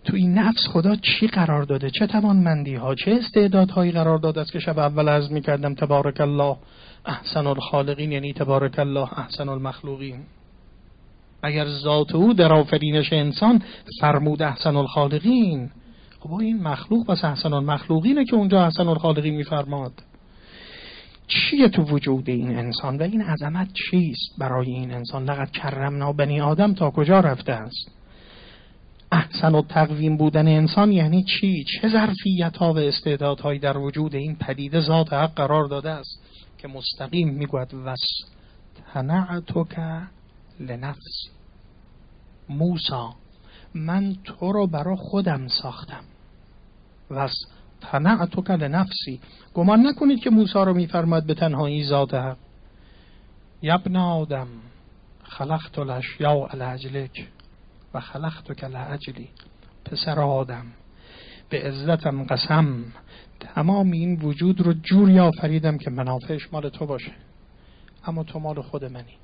Speaker 1: تو این نفس خدا چی قرار داده؟ چه توانمندی ها، چه استعدادهایی قرار داده است که شب اول عرض می‌کردم تبارک الله احسن الخالقین، یعنی تبارک الله احسن المخلوقین. اگر ذات او در آفرینش انسان فرمود احسن الخالقین، خب این مخلوق پس احسن المخلوقینه که اونجا احسن الخالقین میفرماد. چیه تو وجود این انسان و این عظمت چیست برای این انسان؟ لقد کرمنا بنی آدم تا کجا رفته است؟ احسن التقویم بودن انسان یعنی چی؟ چه ظرفیت ها و استعدادهایی در وجود این پدیده ذات حق قرار داده است که مستقیم میگوید واصطنعتک لنفسی. موسی، من تو رو برای خودم ساختم. واصطنعتک لنفسی. گمان نکنید که موسی رو میفرماد به تنهایی ذات حق. یا ابن آدم خلقت الاشیاء لاجلک و خلقتک لاجلی. پسر آدم، به عزتم قسم تمام این وجود رو جوری آفریدم که منافعش مال تو باشه، اما تو مال خود منی.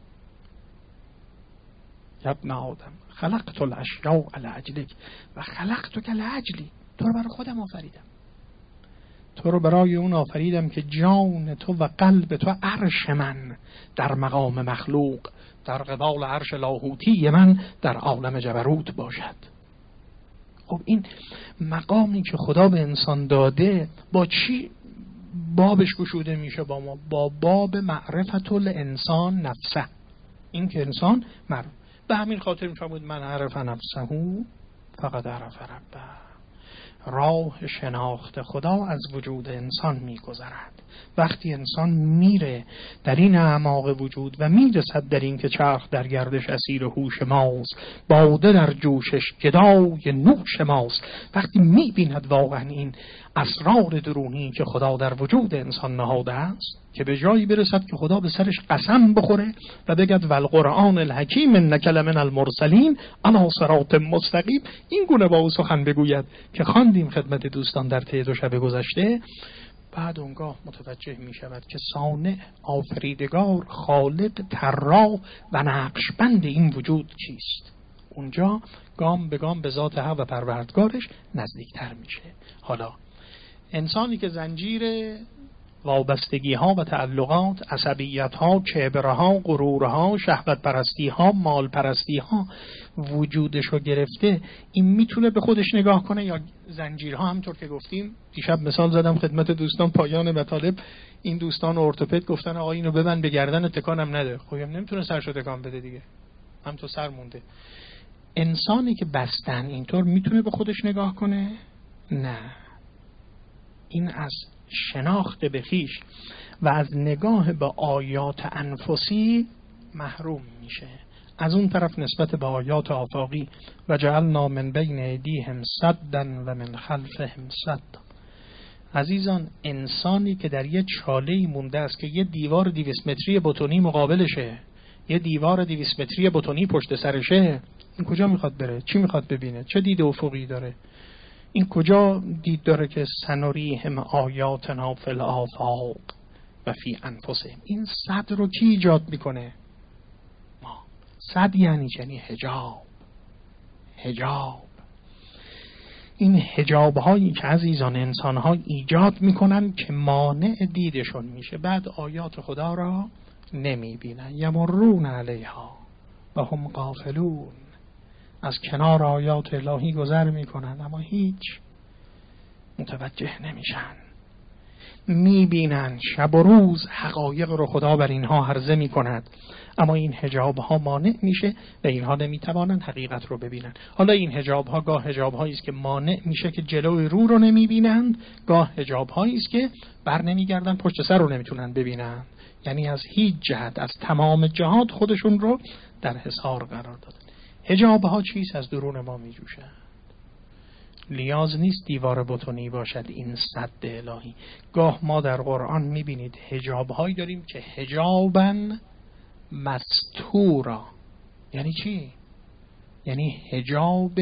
Speaker 1: یا ابن آدم خلقت الاشیاء لاجلک و خلقتک لاجلی. تو رو برای خودم آفریدم، تو رو برای اون آفریدم که جان تو و قلب تو عرش من در مقام مخلوق در قبال عرش لاهوتی من در عالم جبروت باشد. خب این مقامی که خدا به انسان داده با چی بابش گشوده میشه؟ با ما با باب معرفت الانسان نفسه. این که انسان معرف. به همین خاطر میشه بود من عرف نفسه فقط عرف ربه. راه شناخت خدا از وجود انسان میگذرد. وقتی انسان میره در این اعماق وجود و میرسد در این که چرخ در گردش اسیر هوش ماست، باده در جوشش گدای نوش ماست، وقتی میبیند واقعا این اسرار درونی که خدا در وجود انسان نهاده است، که به جایی برسد که خدا به سرش قسم بخوره و بگد والقرآن الحکیم انک لمن المرسلین علی صراط مستقیم. این گونه با او سخن بگوید که خواندیم خدمت دوستان در طی دو شب گذشته. بعد اونگاه متوجه می شود که صانع، آفریدگار، خالق، طراح و نقشبند این وجود کیست. اونجا گام به گام به ذات حق و پروردگارش نزدیکتر میشه. حالا انسانی که زنجیر وابستگی ها و تعلقات، عصبیت ها، کبر ها، غرور ها، شهوت پرستی ها، مال پرستی ها وجودشو گرفته، این میتونه به خودش نگاه کنه یا زنجیرها؟ همطور که گفتیم دیشب مثال زدم خدمت دوستان پایان مطالب، این دوستان ارتوپد گفتن آقا اینو ببند به گردن، تکانم نده. خب هم نمیتونه سرشو تکان بده دیگه، هم تو سر مونده. انسانی که بستن اینطور میتونه به خودش نگاه کنه؟ نه. این از شناخت به خویش و از نگاه به آیات انفسی محروم میشه. از اون طرف نسبت به آیات آفاقی و جعلنا من بین ایدیهم سدا و من خلفهم سدا. عزیزان، انسانی که در یه چاله‌ای مونده است که یه دیوار دویست متری بتونی مقابلشه، یه دیوار دویست متری بتونی پشت سرشه، این کجا میخواد بره؟ چی میخواد ببینه؟ چه دید افقی داره؟ این کجا دید داره که سنوریهم آیاتنا فی الآفاق و فی انفسهم؟ این صد رو کی ایجاد میکنه؟ ما. صد یعنی یعنی حجاب. حجاب. این حجاب هایی که عزیزان انسان ها ایجاد میکنن که مانع دیدشون میشه، بعد آیات خدا را نمیبینن. یمرون علیها و هم غافلون. از کنار آیات الهی گذر میکنن اما هیچ متوجه نمیشن. میبینن شب و روز حقایق رو خدا بر اینها عرضه میکند، اما این حجاب ها مانع میشه و اینها نمیتوانند حقیقت رو ببینن. حالا این حجاب ها گاه حجاب هایی است که مانع میشه که جلوی رو رو نمیبینند، گاه حجاب هایی است که بر نمیگردن پشت سر رو نمیتونن ببینن. یعنی از هیچ جهت از تمام جهات خودشون رو در حصار قرار دادن. حجاب ها چیست؟ از درون ما می جوشند. نیاز نیست دیوار بتونی باشد این سد الهی. گاه ما در قرآن می بینید حجاب هایی داریم که حجابن مستورا. یعنی چی؟ یعنی حجاب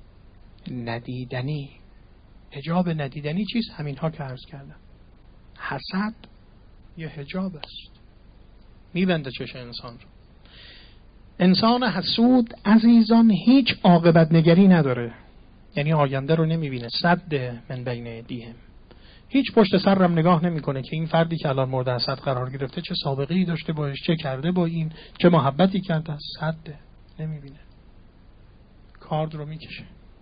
Speaker 1: ندیدنی. حجاب ندیدنی چیست؟ همین ها که عرض کردم. حسد یه حجاب است، می بنده چشم انسان رو. انسان حسود عزیزان هیچ عاقبت نگری نداره. یعنی آینده رو نمیبینه. صد من بین ایدیهم، هیچ پشت سرم نگاه نمیکنه که این فردی که الان مورد حسد قرار گرفته چه سابقه ای داشته باش، چه کرده با این، چه محبتی کرده. صد نمیبینه. کارد رو میکشه،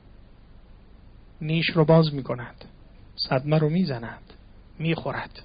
Speaker 1: نیش رو باز میکند، صدمه رو میزند، میخورد.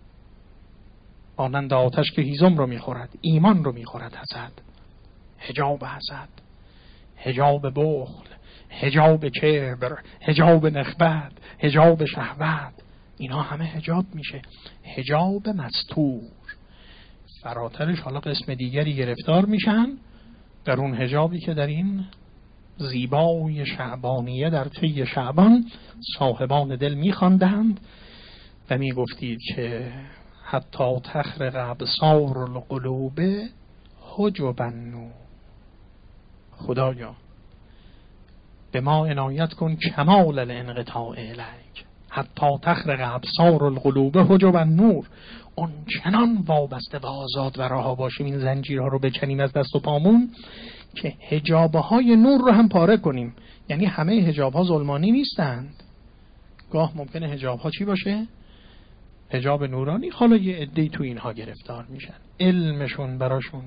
Speaker 1: آنند آتش که هیزم رو میخورد، ایمان رو میخورد حسد. حجاب حسد، حجاب بخل، حجاب کبر، حجاب نخبت، حجاب شهوت، اینا همه حجاب میشه. حجاب مستور. فراترش حالا قسم دیگری گرفتار میشن در اون حجابی که در این زیبای شعبانیه در طی شعبان صاحبان دل میخواندند و میگفتید که حتی تخرق ابصار القلوب حجبا نور. خدایا به ما عنایت کن کمال الانقطاع الیک. حتی تخرق ابصار القلوب حجبا نور. اون چنان وابسته و آزاد و رها باشیم، این زنجیرها رو بکنیم از دست و پامون که حجابهای نور رو هم پاره کنیم. یعنی همه حجابها ظلمانی نیستند. گاه ممکنه حجابها چی باشه؟ حجاب نورانی. حالا یه عده‌ای تو اینها گرفتار میشن، علمشون براشون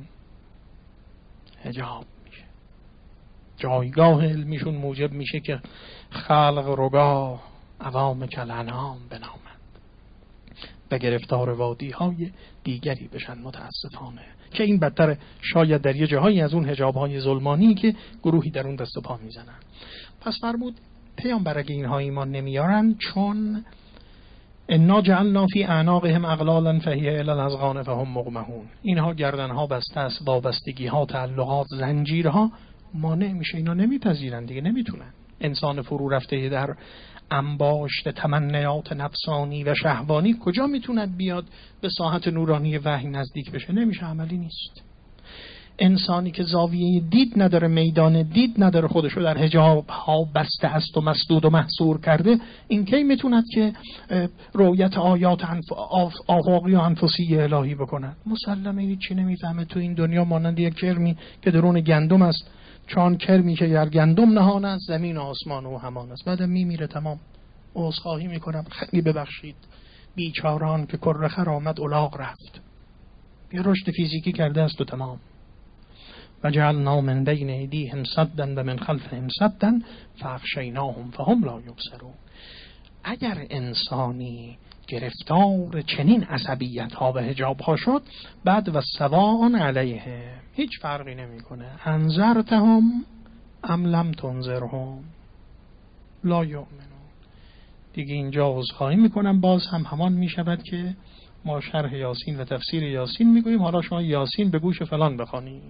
Speaker 1: حجاب میشه. جایگاه علمیشون موجب میشه که خلق رگاه عوام کلانام بنامند و گرفتار وادی های دیگری بشن. متاسفانه که این بدتر شاید در یه جاهایی از اون حجاب های ظلمانی که گروهی در اون دست و پا میزنن. پس فرمود پیامبر اگه اینها ایمان نمیارن، چون انا جعلنا فی اعناقهم اغلالا فهی الی الاذقان فهم مقمحون، اینها گردنها بسته است، وابستگی ها، تعلقات، زنجیرها مانع میشه، اینا نمیپذیرن دیگه، نمیتونن. انسان فرو رفته در انباشت تمنیات نفسانی و شهوانی کجا میتوند بیاد به ساحت نورانی وحی نزدیک بشه؟ نمیشه، عملی نیست. انسانی که زاویه دید نداره، میدان دید نداره، خودشو در حجاب ها بسته است و مسدود و محصور کرده، این کی میتوند که رؤیت آیات آفاقی و انفسی الهی بکنه؟ مسلمه هیچی نمیفهمه تو این دنیا، مانند یک کرمی که درون گندم است، چون کرمی که در گندم نهان است، زمین و آسمان و همان است. بعد میمیره، تمام. عذرخواهی میکنم، خیلی ببخشید، بیچاران که کره خر آمد الاغ رفت، یه رشد فیزیکی کرده است و تمام. و جعلنا من بین ایدیهم سدا و من خلفهم سدا فاغشیناهم فهم لا یبصرون. اگر انسانی گرفتار چنین عصبیت ها و حجاب ها شد، بعد و سواء علیه، هیچ فرقی نمیکنه انذرتهم ام لم تنذرهم لا یؤمنون. دیگه اینجا عذرخواهی میکنم، باز هم همان میشود که ما شرح یاسین و تفسیر یاسین میگوییم، حالا شما یاسین به گوش فلان بخوانید.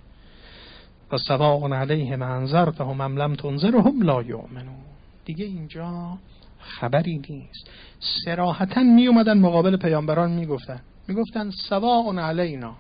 Speaker 1: و سواء علیهم انذرتهم ام لم تنذرهم لا یؤمنون. دیگه اینجا خبری نیست. صراحتاً می اومدن مقابل پیامبران میگفتن میگفتن سواء علینا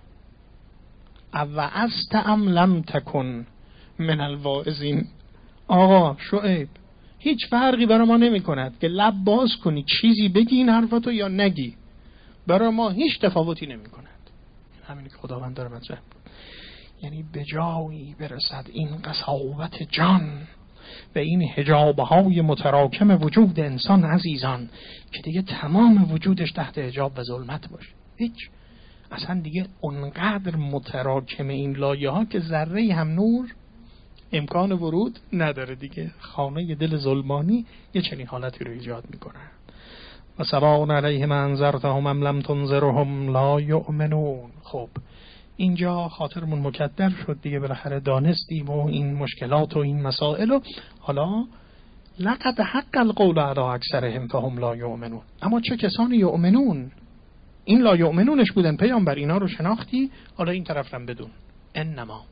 Speaker 1: اوعظت ام لم تکن من الواعظین. آقا شعیب، هیچ فرقی برای ما نمی کند که لب باز کنی چیزی بگی این حرفتو یا نگی، برای ما هیچ تفاوتی نمی کند. همینی که خداوند داره مطرح بود. یعنی به جایی برسد این قساوت جان و این حجابهای متراکم وجود انسان عزیزان که دیگه تمام وجودش تحت حجاب و ظلمت باشه، هیچ اصلا دیگه اونقدر متراکم این لایه ها که ذره هم نور امکان ورود نداره دیگه. خانه دل ظلمانی یه چنین حالتی رو ایجاد میکنه. و سواء علیهم انذرتهم ام لم تنذرهم لا یؤمنون. خب اینجا خاطرمون مکدر شد دیگه، بالاخره دانستیم و این مشکلات و این مسائل و حالا لقد حق القول علی اکثرهم فهم لا یؤمنون. اما چه کسانی یؤمنون؟ این لا یؤمنونش بودن پیامبر، اینا رو شناختی؟ حالا این طرف هم بدون. انما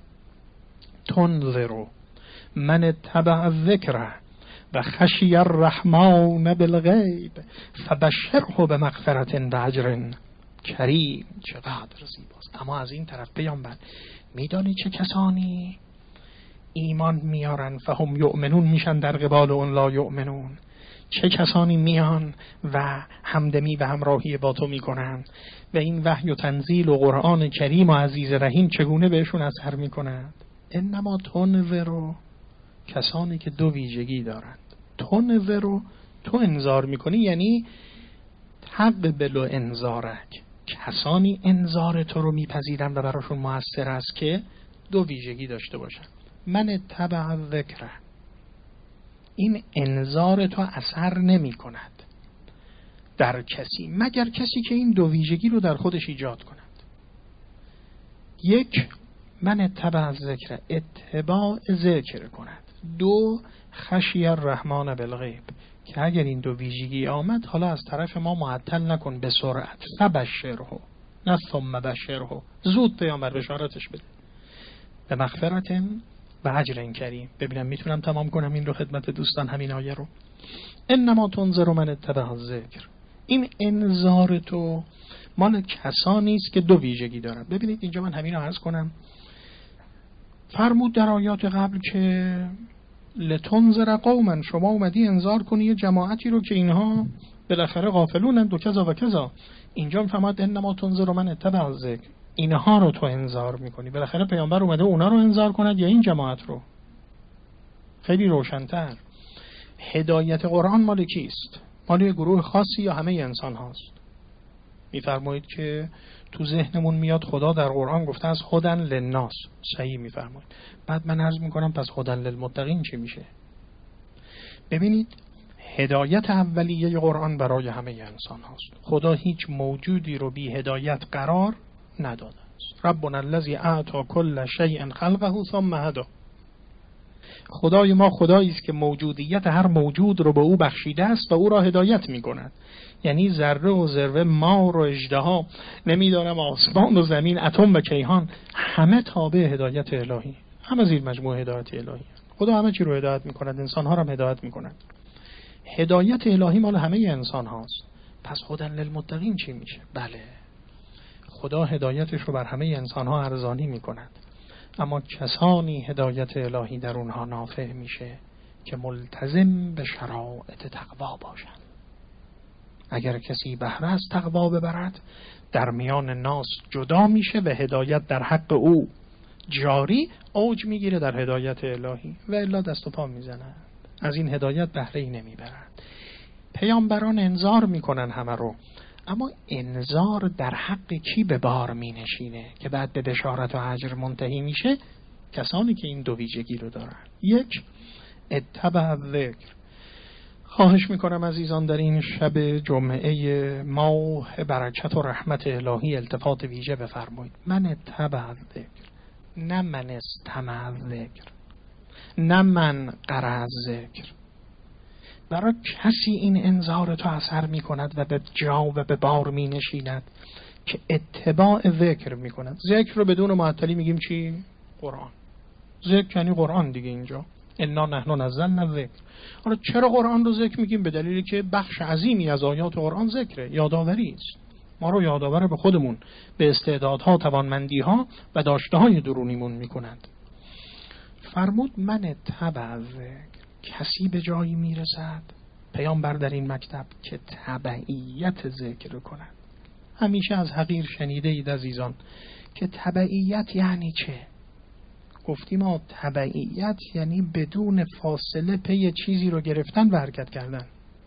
Speaker 1: تنذر من اتبع الذکر و خشی الرحمن بالغیب فبشره بمغفرة و اجر کریم. چقدر زیباست. اما از این طرف پیامبر میدانی چه کسانی ایمان میارن فهم یؤمنون میشن در قبال اون لا یؤمنون؟ چه کسانی میان و همدمی و همراهی با تو میکنن و این وحی و تنزیل و قرآن کریم و عزیز رحیم چگونه بهشون اثر میکنند؟ انما تنذر کسانی که دو ویژگی دارند. تنذر رو تو انذار میکنی، یعنی تقبل انذارک، کسانی انذار تو رو میپذیرن و براشون موثر است که دو ویژگی داشته باشن. من اتبع الذکر، این انذار تو اثر نمی کند در کسی مگر کسی که این دو ویژگی رو در خودش ایجاد کند. یک، من اتبع الذکر، اتباع ذکر کند. دو، خشی الرحمن بالغیب، که اگر این دو ویژگی آمد حالا از طرف ما معطل نکن به سرعت، فبشره، نه ثم بشره، زود پیامبر بشارتش بده به مغفرت و اجر کریم. ببینم میتونم تمام کنم این رو خدمت دوستان، همین آیه رو. انما تنذر من اتبع الذکر، این انذار تو مال کسانی است که دو ویژگی دارن. ببینید اینجا من همین رو عرض کنم، فرمود در آیات قبل که لتنذر قوما، شما اومدی انذار کنی یه جماعتی رو که اینها بالاخره غافلونن و کذا و کذا. اینجا فرمود انما تنذر من اتبع الذکر، اینها رو تو انذار میکنی. بالاخره پیامبر اومده اونا رو انذار کند یا این جماعت رو؟ خیلی روشن‌تر. هدایت قرآن مال کیست؟ مال یه گروه خاصی یا همه انسان هاست؟ میفرمایید که تو ذهنمون میاد خدا در قرآن گفته از هدن للناس، صحیح میفرمایید. بعد من عرض میکنم پس هدن للمتقین چی میشه؟ ببینید هدایت اولیه قرآن برای همه انسان هاست. خدا هیچ موجودی رو بی هدایت قرار نداده است. ربنا الذی اعطى كل شیء خلقه ثم هدى، خدای ما خدایی است که موجودیت هر موجود رو به او بخشیده است و او را هدایت می‌کند. یعنی ذره و ذره، مار و اژدها، نمیدانم آسمان و زمین، اتم و کیهان، همه تابع هدایت الهی، همه زیر مجموعه هدایت الهی. خدا همه چی رو هدایت می‌کند، انسان‌ها رو هم هدایت می‌کند. هدایت الهی مال همه انسان هاست. پس هدن للمتقین چی میشه؟ بله، خدا هدایتش رو بر همه انسان ها ارزانی میکند، اما کسانی هدایت الهی در اونها نافع میشه که ملتزم به شرایط تقوا باشند. اگر کسی بهره از تقوا ببرد در میان ناس جدا میشه و هدایت در حق او جاری اوج میگیره در هدایت الهی، و الا دست و پا میزنند، از این هدایت بهره ای نمیبرند. پیامبران انذار میکنن همه رو، اما انذار در حق کی به بار می نشینه که بعد به بشارت و اجر منتهی میشه؟ کسانی که این دو ویژگی رو دارن. یک، اتبع الذکر. خواهش میکنم عزیزان در این شب جمعه ماه برکت و رحمت الهی التفات ویژه بفرمایید. من اتبع الذکر، نه من استمع الذکر، نه من قرأ الذکر. برای کسی این انذار تو اثر می کند و به جا و به بار می نشیند که اتباع ذکر می کند. ذکر رو بدون معطلی میگیم چی؟ قرآن. ذکر یعنی قرآن دیگه. اینجا انا نحن نزلنا الذکر. حالا چرا قرآن رو ذکر میگیم؟ به دلیلی که بخش عظیمی از آیات قرآن ذکره، یادآوری است. ما رو یادآور به خودمون، به استعدادها، توانمندیها و داشته‌های درونیمون می کند. فرمود من اتبع الذکر، کسی به جایی میرسد پیامبر در این مکتب که تبعیت ذکر کند. همیشه از حقیر شنیده اید عزیزان که تبعیت یعنی چه؟ گفتیم ما تبعیت یعنی بدون فاصله پی چیزی رو گرفتن و حرکت کردن،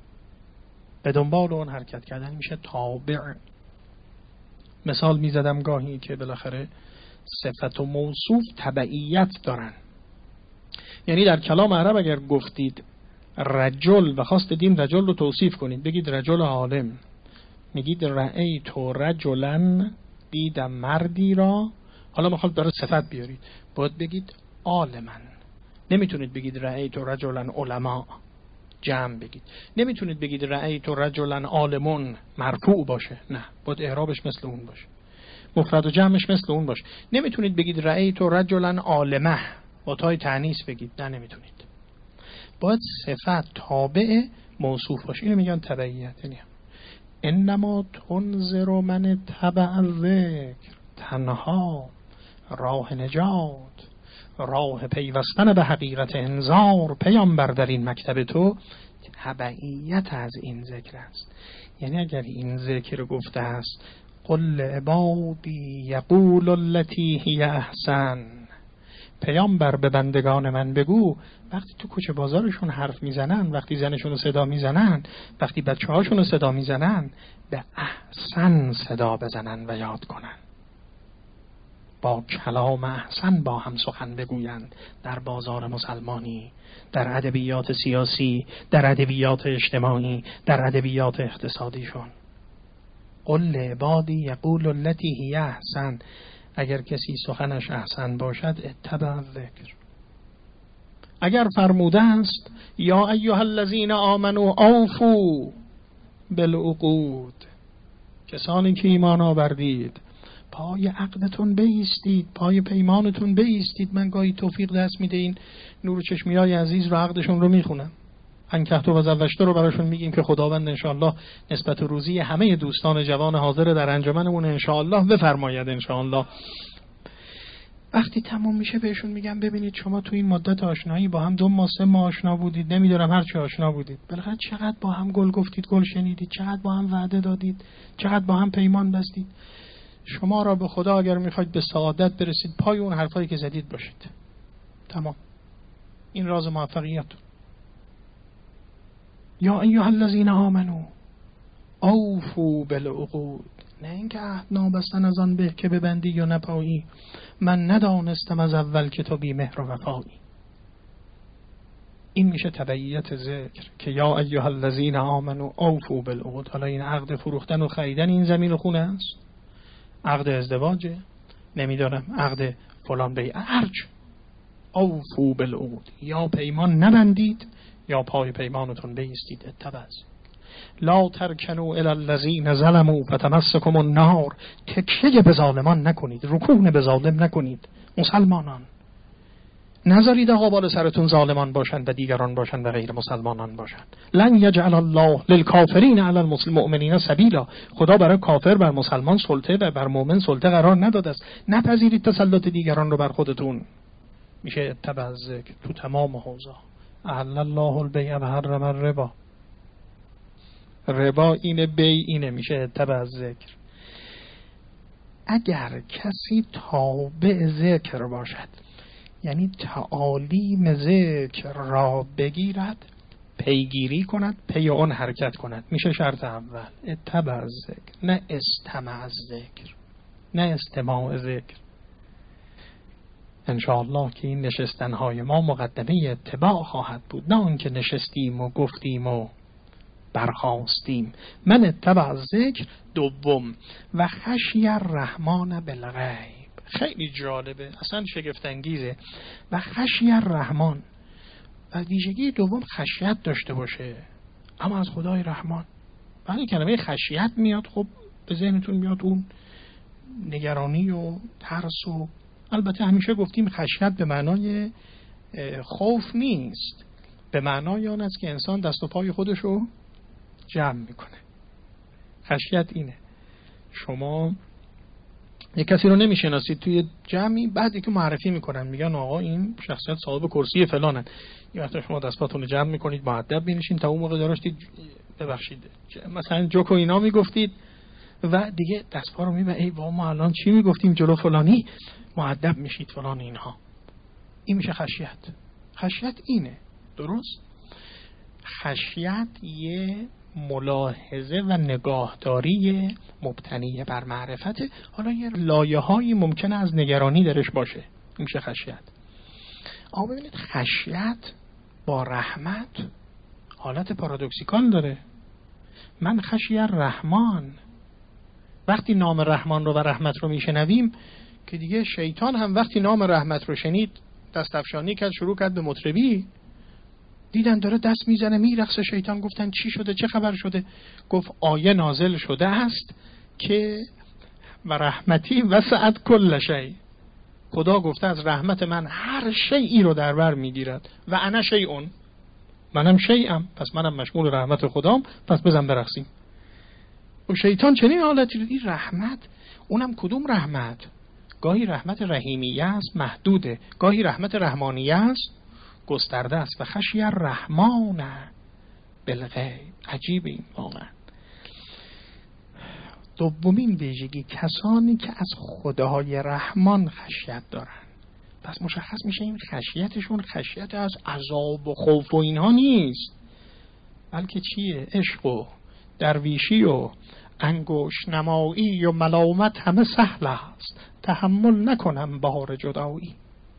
Speaker 1: به دنبال اون حرکت کردن میشه تابع. مثال میزدم گاهی که بالاخره صفت و موصوف تبعیت دارن. یعنی در کلام عرب اگر گفتید رجل و خواست دین رجل رو توصیف کنید، بگید رجل عالم، میگید رأیت رجلا، دیدم مردی را، حالا میخواد برای صفت بیارید باید بگید عالما. نمیتونید بگید رأیت رجلا علما جمع بگید، نمیتونید بگید رأیت رجلا عالمون مرفوع باشه، نه، باید اعرابش مثل اون باشه، مفرد و جمعش مثل اون باشه. نمیتونید بگید رأیت رجلا عالمه با تای تأنیث بگید، نه نمیتونید. باید صفت تابع موصوف باشه. اینو میگن تبعیت. یعنی انما تنذر من تبع الذکر، تنها راه نجات، راه پیوستن به حقیقت انذار پیامبر در این مکتب تو تبعیت از این ذکر است. یعنی اگر این ذکر گفته است قل عبادی یقول التی هی احسن، پیامبر به بندگان من بگو وقتی تو کوچه بازارشون حرف میزنن، وقتی زنشون رو صدا میزنن، وقتی بچه هاشون رو صدا میزنن، به احسن صدا بزنن و یاد کنن، با کلام احسن با هم سخن بگویند در بازار مسلمانی، در ادبیات سیاسی، در ادبیات اجتماعی، در ادبیات اقتصادیشون. قل لعبادی یقول التی هی احسن، اگر کسی سخنش احسن باشد اتبع الذکر. اگر فرموده است یا ایها الذین آمنوا اوفوا بالعقود، کسانی که ایمان آوردید پای عقدتون بایستید، پای پیمانتون بایستید. من گاهی توفیق دست میده این نور چشمیای عزیز رو عقدشون رو میخونم، انکحتو و زوجته رو براشون میگیم که خداوند انشاءالله نسبت و روزی همه دوستان جوان حاضر در انجمنمون انشاءالله بفرماید انشاءالله. وقتی تموم میشه بهشون میگم ببینید شما تو این مدت آشنایی با هم دو ماه سه ماه آشنا بودید، نمیدونم هر چی آشنا بودید، بالاخره چقدر با هم گل گفتید، گل شنیدید، چقدر با هم وعده دادید، چقدر با هم پیمان بستید. شما را به خدا اگر میخواید به سعادت برسید پای اون حرفایی که زدید باشید. تمام. این راز موفقیت. یا ایها الذین آمنو اوفوا بالعقود، نه اینکه عهد نابستن از آن به که ببندی یا نپایی. من ندانستم از اول که تو بی مهر و وفایی. این میشه تبعیت ذکر که یا ایها الذین آمنو اوفوا بالعقود. حالا این عقد فروختن و خریدن این زمین و خونه است، عقد ازدواجه، نمیدونم عقد فلان بی ارج. اوفوا بالعقود، یا پیمان نبندید یا پای پیمانتون بایستید. اتبع لا ترکنوا الی الذین ظلموا فتمسکم النار، تکیه به ظالمان نکنید، رکون به ظالم نکنید. مسلمانان نذارید آقا بالا سرتون ظالمان باشند و دیگران باشند و غیر مسلمانان باشند. لن یجعل الله للکافرین علی المؤمنین سبیلا، خدا برای کافر بر مسلمان سلطه و بر مؤمن سلطه قرار نداده است. نپذیرید تسلط دیگران رو بر خودتون. میشه اتبع الذکر تو تمام حوزه. احل الله البیع و حرم الربا. ربا اینه، بی اینه، میشه اتبع الذکر. اگر کسی تابع ذکر باشد، یعنی تعالیم ذکر را بگیرد، پیگیری کند، پی اون حرکت کند، میشه شرط اول. اتبع الذکر، نه استمع الذکر، نه استماع ذکر. انشاءالله که این نشستنهای ما مقدمه اتباع خواهد بود، نه اون که نشستیم و گفتیم و برخاستیم. من اتبع الذکر. دوم و خشی الرحمن بالغیب. خیلی جالبه، اصلا شگفت انگیزه. و خشی الرحمن، و ویژگی دوم خشیت داشته باشه، اما از خدای رحمان. وقتی کلمه خشیت میاد خب به ذهنتون میاد اون نگرانی و ترس و، البته همیشه گفتیم خشیت به معنای خوف نیست، به معنای آن است که انسان دست و پای خودشو جمع میکنه. خشیت اینه شما یک کسی رو نمیشناسید توی جمعی، بعد یکی معرفی میکنن میگن آقا این شخصیت صاحب کرسی فلانن، یا وقتی شما دستاتون رو جمع میکنید مؤدب بینشین تا اون موقع داشتید ببخشید مثلا جوک و اینا میگفتید و دیگه دستپا رو میبرید ای بابا ما الان چی میگفتیم جلو فلانی، مؤدب میشید فلان اینها. این میشه خشیت. خشیت اینه، درست؟ خشیت یه ملاحظه و نگاهداری مبتنی بر معرفت. حالا یه لایه هایی ممکنه از نگرانی درش باشه، این میشه خشیت. اما ببینید خشیت با رحمت حالت پارادوکسیکال داره. من خشی الرحمن، وقتی نام رحمان رو و رحمت رو میشنویم که دیگه شیطان هم وقتی نام رحمت رو شنید دست افشانی کرد، شروع کرد به مطربی. دیدن داره دست میزنه میرقصه، شیطان گفتن چی شده، چه خبر شده؟ گفت آیه نازل شده است که و رحمتی وسعت کل شیء، خدا گفته از رحمت من هر شیئی رو در بر میگیرد و انا شیئون، منم شیئم، پس منم مشمول رحمت خدام، پس بزن برقصیم. و شیطان چنین حالتی رو دید. رحمت اونم کدوم رحمت؟ گاهی رحمت رحیمیه است محدوده، گاهی رحمت رحمانیه است گسترده است. و خشی الرحمن بالغیب. عجیب این واقعا. دومین ویژگی کسانی که از خدای رحمان خشیت دارن. پس مشخص میشه این خشیتشون خشیت از عذاب و خوف و اینها نیست، بلکه چیه؟ عشق و درویشی و انگشت نمایی و ملامت همه سهل است، تحمل نکنم بار جدایی.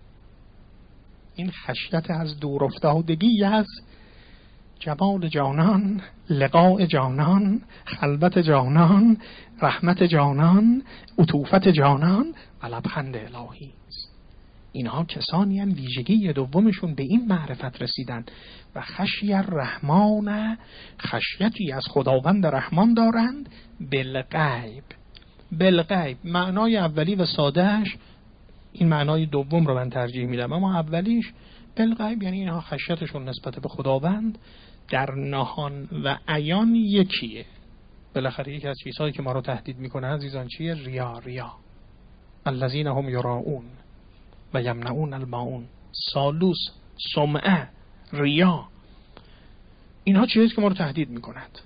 Speaker 1: این خشیت از دور افتادگی از جمال جانان، لقاء جانان، خلوت جانان، رحمت جانان، عطوفت جانان و لبخند الهی است. اینها کسانی هستند ویژگی دومشون به این معرفت رسیدن و خشی الرحمن، خشیتی از خداوند رحمان دارند. بالغیب، بالغیب معنای اولی و سادهش، این معنای دوم رو من ترجیح میدم، اما اولیش بالغیب یعنی اینها خشیتشون نسبت به خداوند در نهان و عیان یکیه. بالاخره یکی از چیزهایی که ما رو تهدید میکنه عزیزان چیه؟ ریا. ریا الذین هم یراؤون و یمنعون الماعون. سالوس، سمعه، ریا، اینها چیزی که ما رو تهدید میکنند.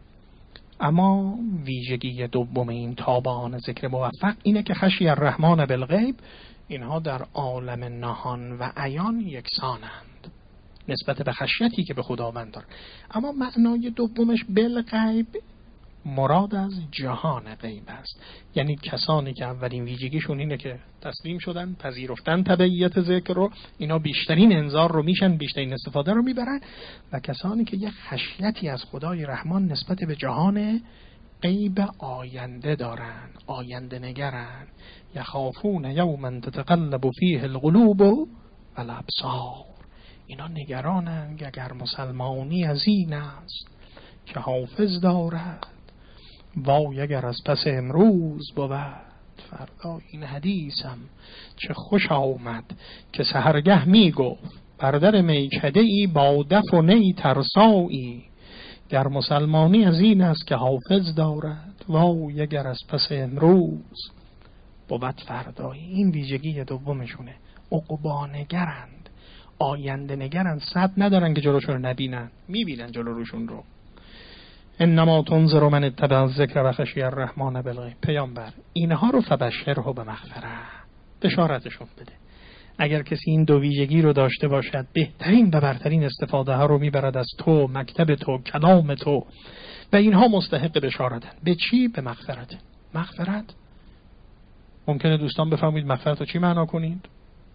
Speaker 1: اما ویژگی دوم این تابعان ذکر موفق اینه که خشی الرحمن بالغیب، اینها در عالم نهان و عیان یکسانند نسبت به خشیتی که به خداوند دارند. اما معنای دومش بالغیب مراد از جهان غیب است، یعنی کسانی که اولین ویژگیشون اینه که تسلیم شدن، پذیرفتن تبعیت ذکر رو، اینا بیشترین انذار رو میشن، بیشترین استفاده رو میبرن، و کسانی که یه خشیتی از خدای رحمان نسبت به جهان غیب آینده دارن، آینده نگرن. یخافون یوما تتقلب فیه القلوب والابصار. اینا نگرانن که اگر مسلمانی از این است که حافظ دارد، وای اگر از پس امروز بود فردا. این حدیثم چه خوش آمد که سحرگه می گفت بر در میکده ای با دف و نی ترسایی. گر مسلمانی از این است که حافظ دارد، وای اگر از پس امروز بود فردایی. این ویژگی دومشونه، عقبانگرند، آینده نگرند، صد ندارن که جلوشون رو نبینن، میبینن جلو روشون رو. انما تنذر من اتبع الذکر و خشی الرحمن بالغیب. پیامبر اینها رو فبشره به مغفرة، بشارتشون بده. اگر کسی این دو ویژگی رو داشته باشد، بهترین و برترین استفاده ها رو میبرد از تو، مکتب تو، کلام تو، و اینها مستحق بشارتن. به چی؟ به مغفرت. مغفرت ممکنه دوستان بفهمید مغفرت رو چی معنا کنید؟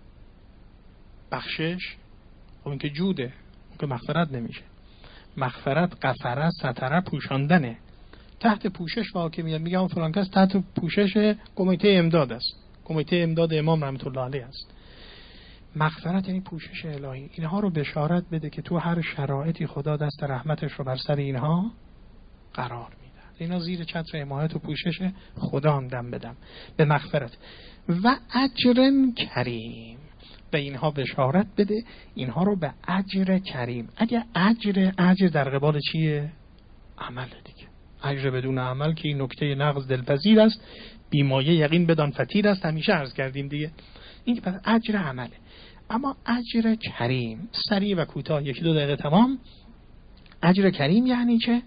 Speaker 1: بخشش؟ خب این که جوده، اون که مغفرت نمیشه. مغفرت غفره، ستره، پوشاندنه. تحت پوشش واقع میاد، میگم فلان کس تحت پوشش کمیته امداد است، کمیته امداد امام رحمت الله علیه است. مغفرت یعنی پوشش الهی. اینها رو بشارت بده که تو هر شرایطی خدا دست رحمتش رو بر سر اینها قرار میده. اینا زیر چتر حمایت و پوشش خدا هم دم بدم. به مغفرت و اجر کریم، به اینها بشارت بده، اینها رو به اجر کریم. اگه اجر، اجر در قبال چیه؟ عمل دیگه. اجر بدون عمل که این نکته نقض دلپذیر است، بیمایه یقین بدان فتیر است، همیشه عرض کردیم دیگه. این که پس اجر عمله. اما اجر کریم سریع و کوتاه، یکی دو دقیقه تمام. اجر کریم یعنی چه؟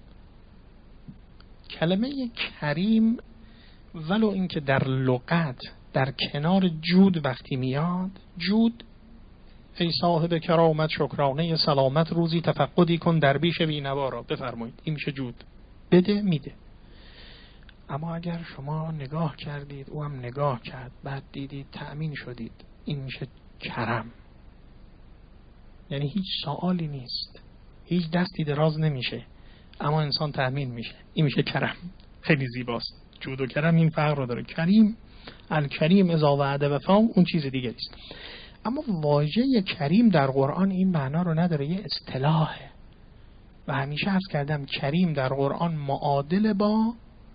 Speaker 1: کلمه کریم ولو اینکه در لغت در کنار جود وقتی میاد، جود ای صاحب کرامت شکرانه سلامت روزی تفقدی کن دربیش بینوا را، بفرمایید، این میشه جود، بده میده. اما اگر شما نگاه کردید او هم نگاه کرد، بعد دیدید تأمین شدید، این میشه کرم. یعنی هیچ سوالی نیست، هیچ دستی دراز نمیشه، اما انسان تأمین میشه، این میشه کرم. خیلی زیباست. جود و کرم این فرق رو داره. کریم، الکریم اذا وعد وفا، اون چیز دیگه است. اما واژه کریم در قرآن این معنا رو نداره، یه اصطلاحه. و همیشه عرض کردم کریم در قرآن معادل با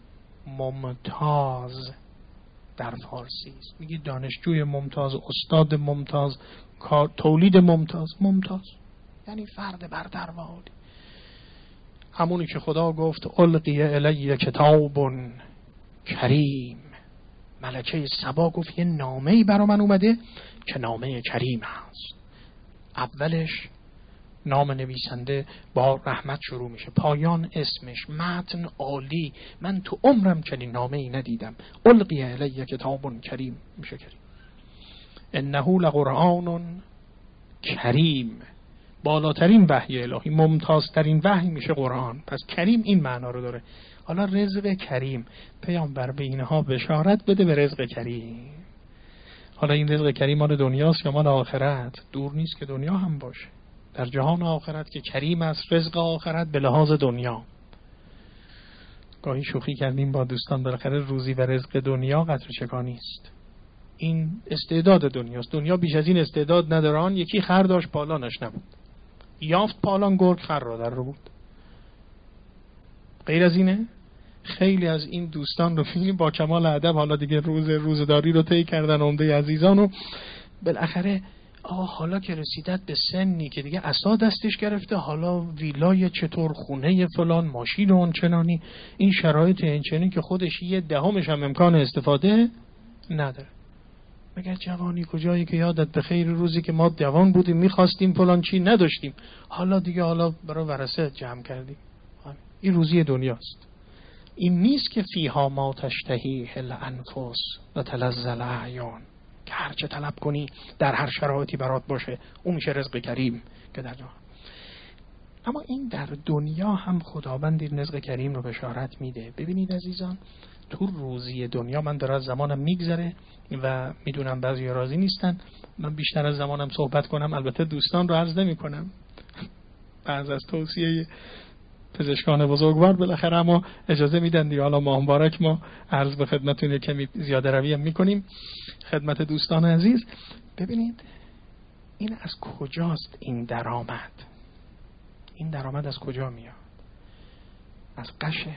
Speaker 1: ممتاز در فارسی است. میگه دانشجوی ممتاز، استاد ممتاز، تولید ممتاز. ممتاز یعنی فرد برتر و عالی. همونی که خدا گفت القی الی کتاب کریم، ملکه سبا گفت یه نامه‌ای برا من اومده که نامه کریم هست. اولش نام نویسنده با رحمت شروع میشه، پایان اسمش، متن عالی. من تو عمرم چنین نامه‌ای ندیدم. القی الی کتاب کریم میشه کریم. انه لقرآن کریم. بالاترین وحی الهی، ممتازترین وحی میشه قرآن. پس کریم این معنا رو داره. حالا رزق کریم، پیامبر به اینها بشارت بده به رزق کریم. حالا این رزق کریم مال دنیاست یا مال آخرت؟ دور نیست که دنیا هم باشه. در جهان آخرت که کریم است، رزق آخرت به لحاظ دنیا. گاهی شوخی کردیم با دوستان، بالاخره روزی و رزق دنیا قطر چکانی است. این استعداد دنیاست. دنیا بیش از این استعداد ندارن. یکی خر داشت پالانش نبود، یافت پالان، گرگ خر را در رو بود. غیر از اینه؟ خیلی از این دوستان رو می‌بینیم با کمال ادب، حالا دیگه روز روزداری رو طی کردن، عمده عزیزان، و بالاخره آه حالا که رسیدت به سنی که دیگه عصا دستش گرفته، حالا ویلای چطور، خونه فلان، ماشین اون چنانی، این شرایط این چنین که خودش یه دهمش هم امکان استفاده نداره. مگر جوانی کجایی که یادت به خیر روزی که ما جوان بودیم میخواستیم فلان چی نداشتیم، حالا دیگه حالا برای ورثه جمع کردیم. این روزی دنیاست. این نیست که فیها ما تشتهی الانفس و تلذ الاعیان، که هر چه طلب کنی در هر شرایطی برات باشه، اون میشه رزق کریم که در جهان. اما این در دنیا هم خداوند این رزق کریم رو بشارت میده. ببینید عزیزان، تو روزی دنیا، من در از زمانم میگذره و میدونم بعضی راضی نیستن، من بیشتر از زمانم صحبت کنم، البته دوستان رو عرض نمی کنم، بعض از توصیه پزشکان بزرگوار بالاخره اما اجازه میدن دیگه. حالا ماه مبارک ما عرض به خدمتتون کمی زیاده روی هم میکنیم خدمت دوستان عزیز. ببینید این از کجاست این درآمد؟ این درآمد از کجا میاد؟ از قشه،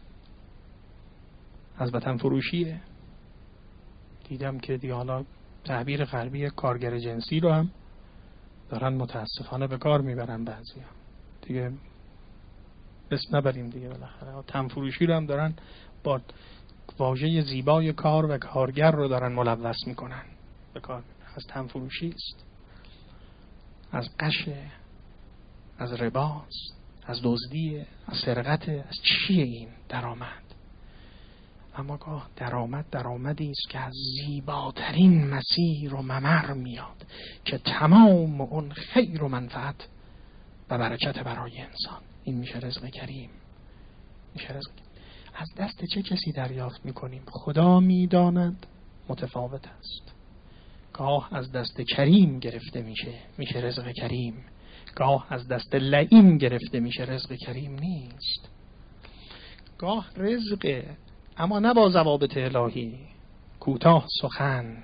Speaker 1: از وطن فروشیه. دیدم که دیگه حالا تعبیر غربی کارگر جنسی رو هم دارن متاسفانه به کار میبرن بعضی هم. دیگه اسم نبریم دیگه، بالاخره تن فروشی رو هم دارن با واژه زیبای کار و کارگر رو دارن ملوث میکنن به کار. از تن فروشی است، از قشه، از رباست، از دزدیه، از سرقت، از چیه این درآمد؟ اما گاه درآمد درآمدی است که از زیباترین مسیر و ممر میاد که تمام اون خیر و منفعت و برکت برای انسان. این میشه رزق کریم. میشه رزق کریم. از دست چه کسی دریافت میکنیم؟ خدا میداند، متفاوت است. گاه از دست کریم گرفته میشه، میشه رزق کریم. گاه از دست لعین گرفته میشه، رزق کریم نیست. گاه رزقه اما نه با ضوابط الهی. کوتاه سخن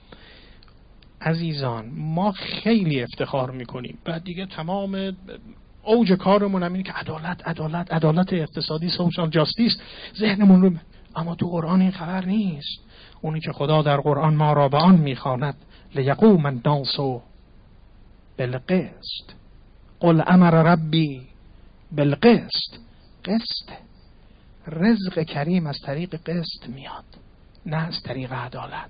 Speaker 1: عزیزان، ما خیلی افتخار میکنیم، بعد دیگه تمام اوج کارمون هم اینه که عدالت عدالت عدالت اقتصادی، سوشال جاستیس ذهنمون رو، اما تو قرآن این خبر نیست. اونی که خدا در قرآن ما را به آن میخواند لیقوم الناس بالقسط قل امر ربی بالقسط. قسط، رزق کریم از طریق قسط میاد، نه از طریق عدالت.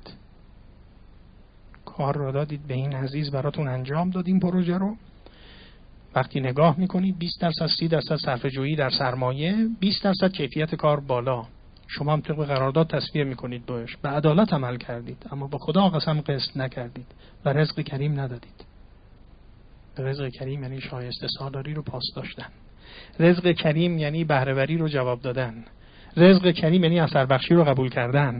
Speaker 1: کار رو دادید به این عزیز، براتون انجام دادیم پروژه رو. وقتی نگاه میکنید بیست درصد سی درصد صرفه جویی در سرمایه، بیست درصد کیفیت کار بالا. شما هم طبق قرارداد تصویه میکنید باش، به عدالت عمل کردید، اما با خدا قسم قسط نکردید و رزق کریم ندادید. رزق کریم یعنی شایسته سالاری رو پاس داشتن. رزق کریم یعنی بهره‌وری رو جواب دادن. رزق کریم یعنی اثر بخشی رو قبول کردن.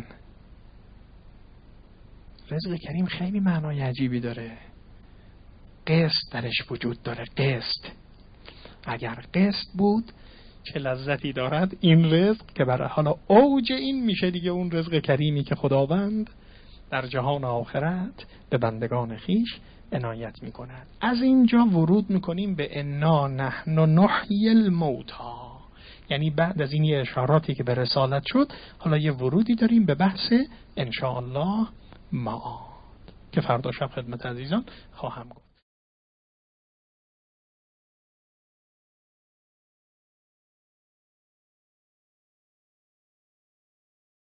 Speaker 1: رزق کریم خیلی معنای عجیبی داره. قسط درش وجود داره. قسط، اگر قسط بود چه لذتی دارد این رزق، که برای حالا اوج این میشه دیگه اون رزق کریمی که خداوند در جهان آخرت به بندگان خیش عنایت میکند. از اینجا ورود میکنیم به انا نحن نحیی الموتی، یعنی بعد از این یه اشاراتی که به رسالت شد، حالا یه ورودی داریم به بحث انشاءالله معاد که فردا شب خدمت عزیزان خواهم گفت.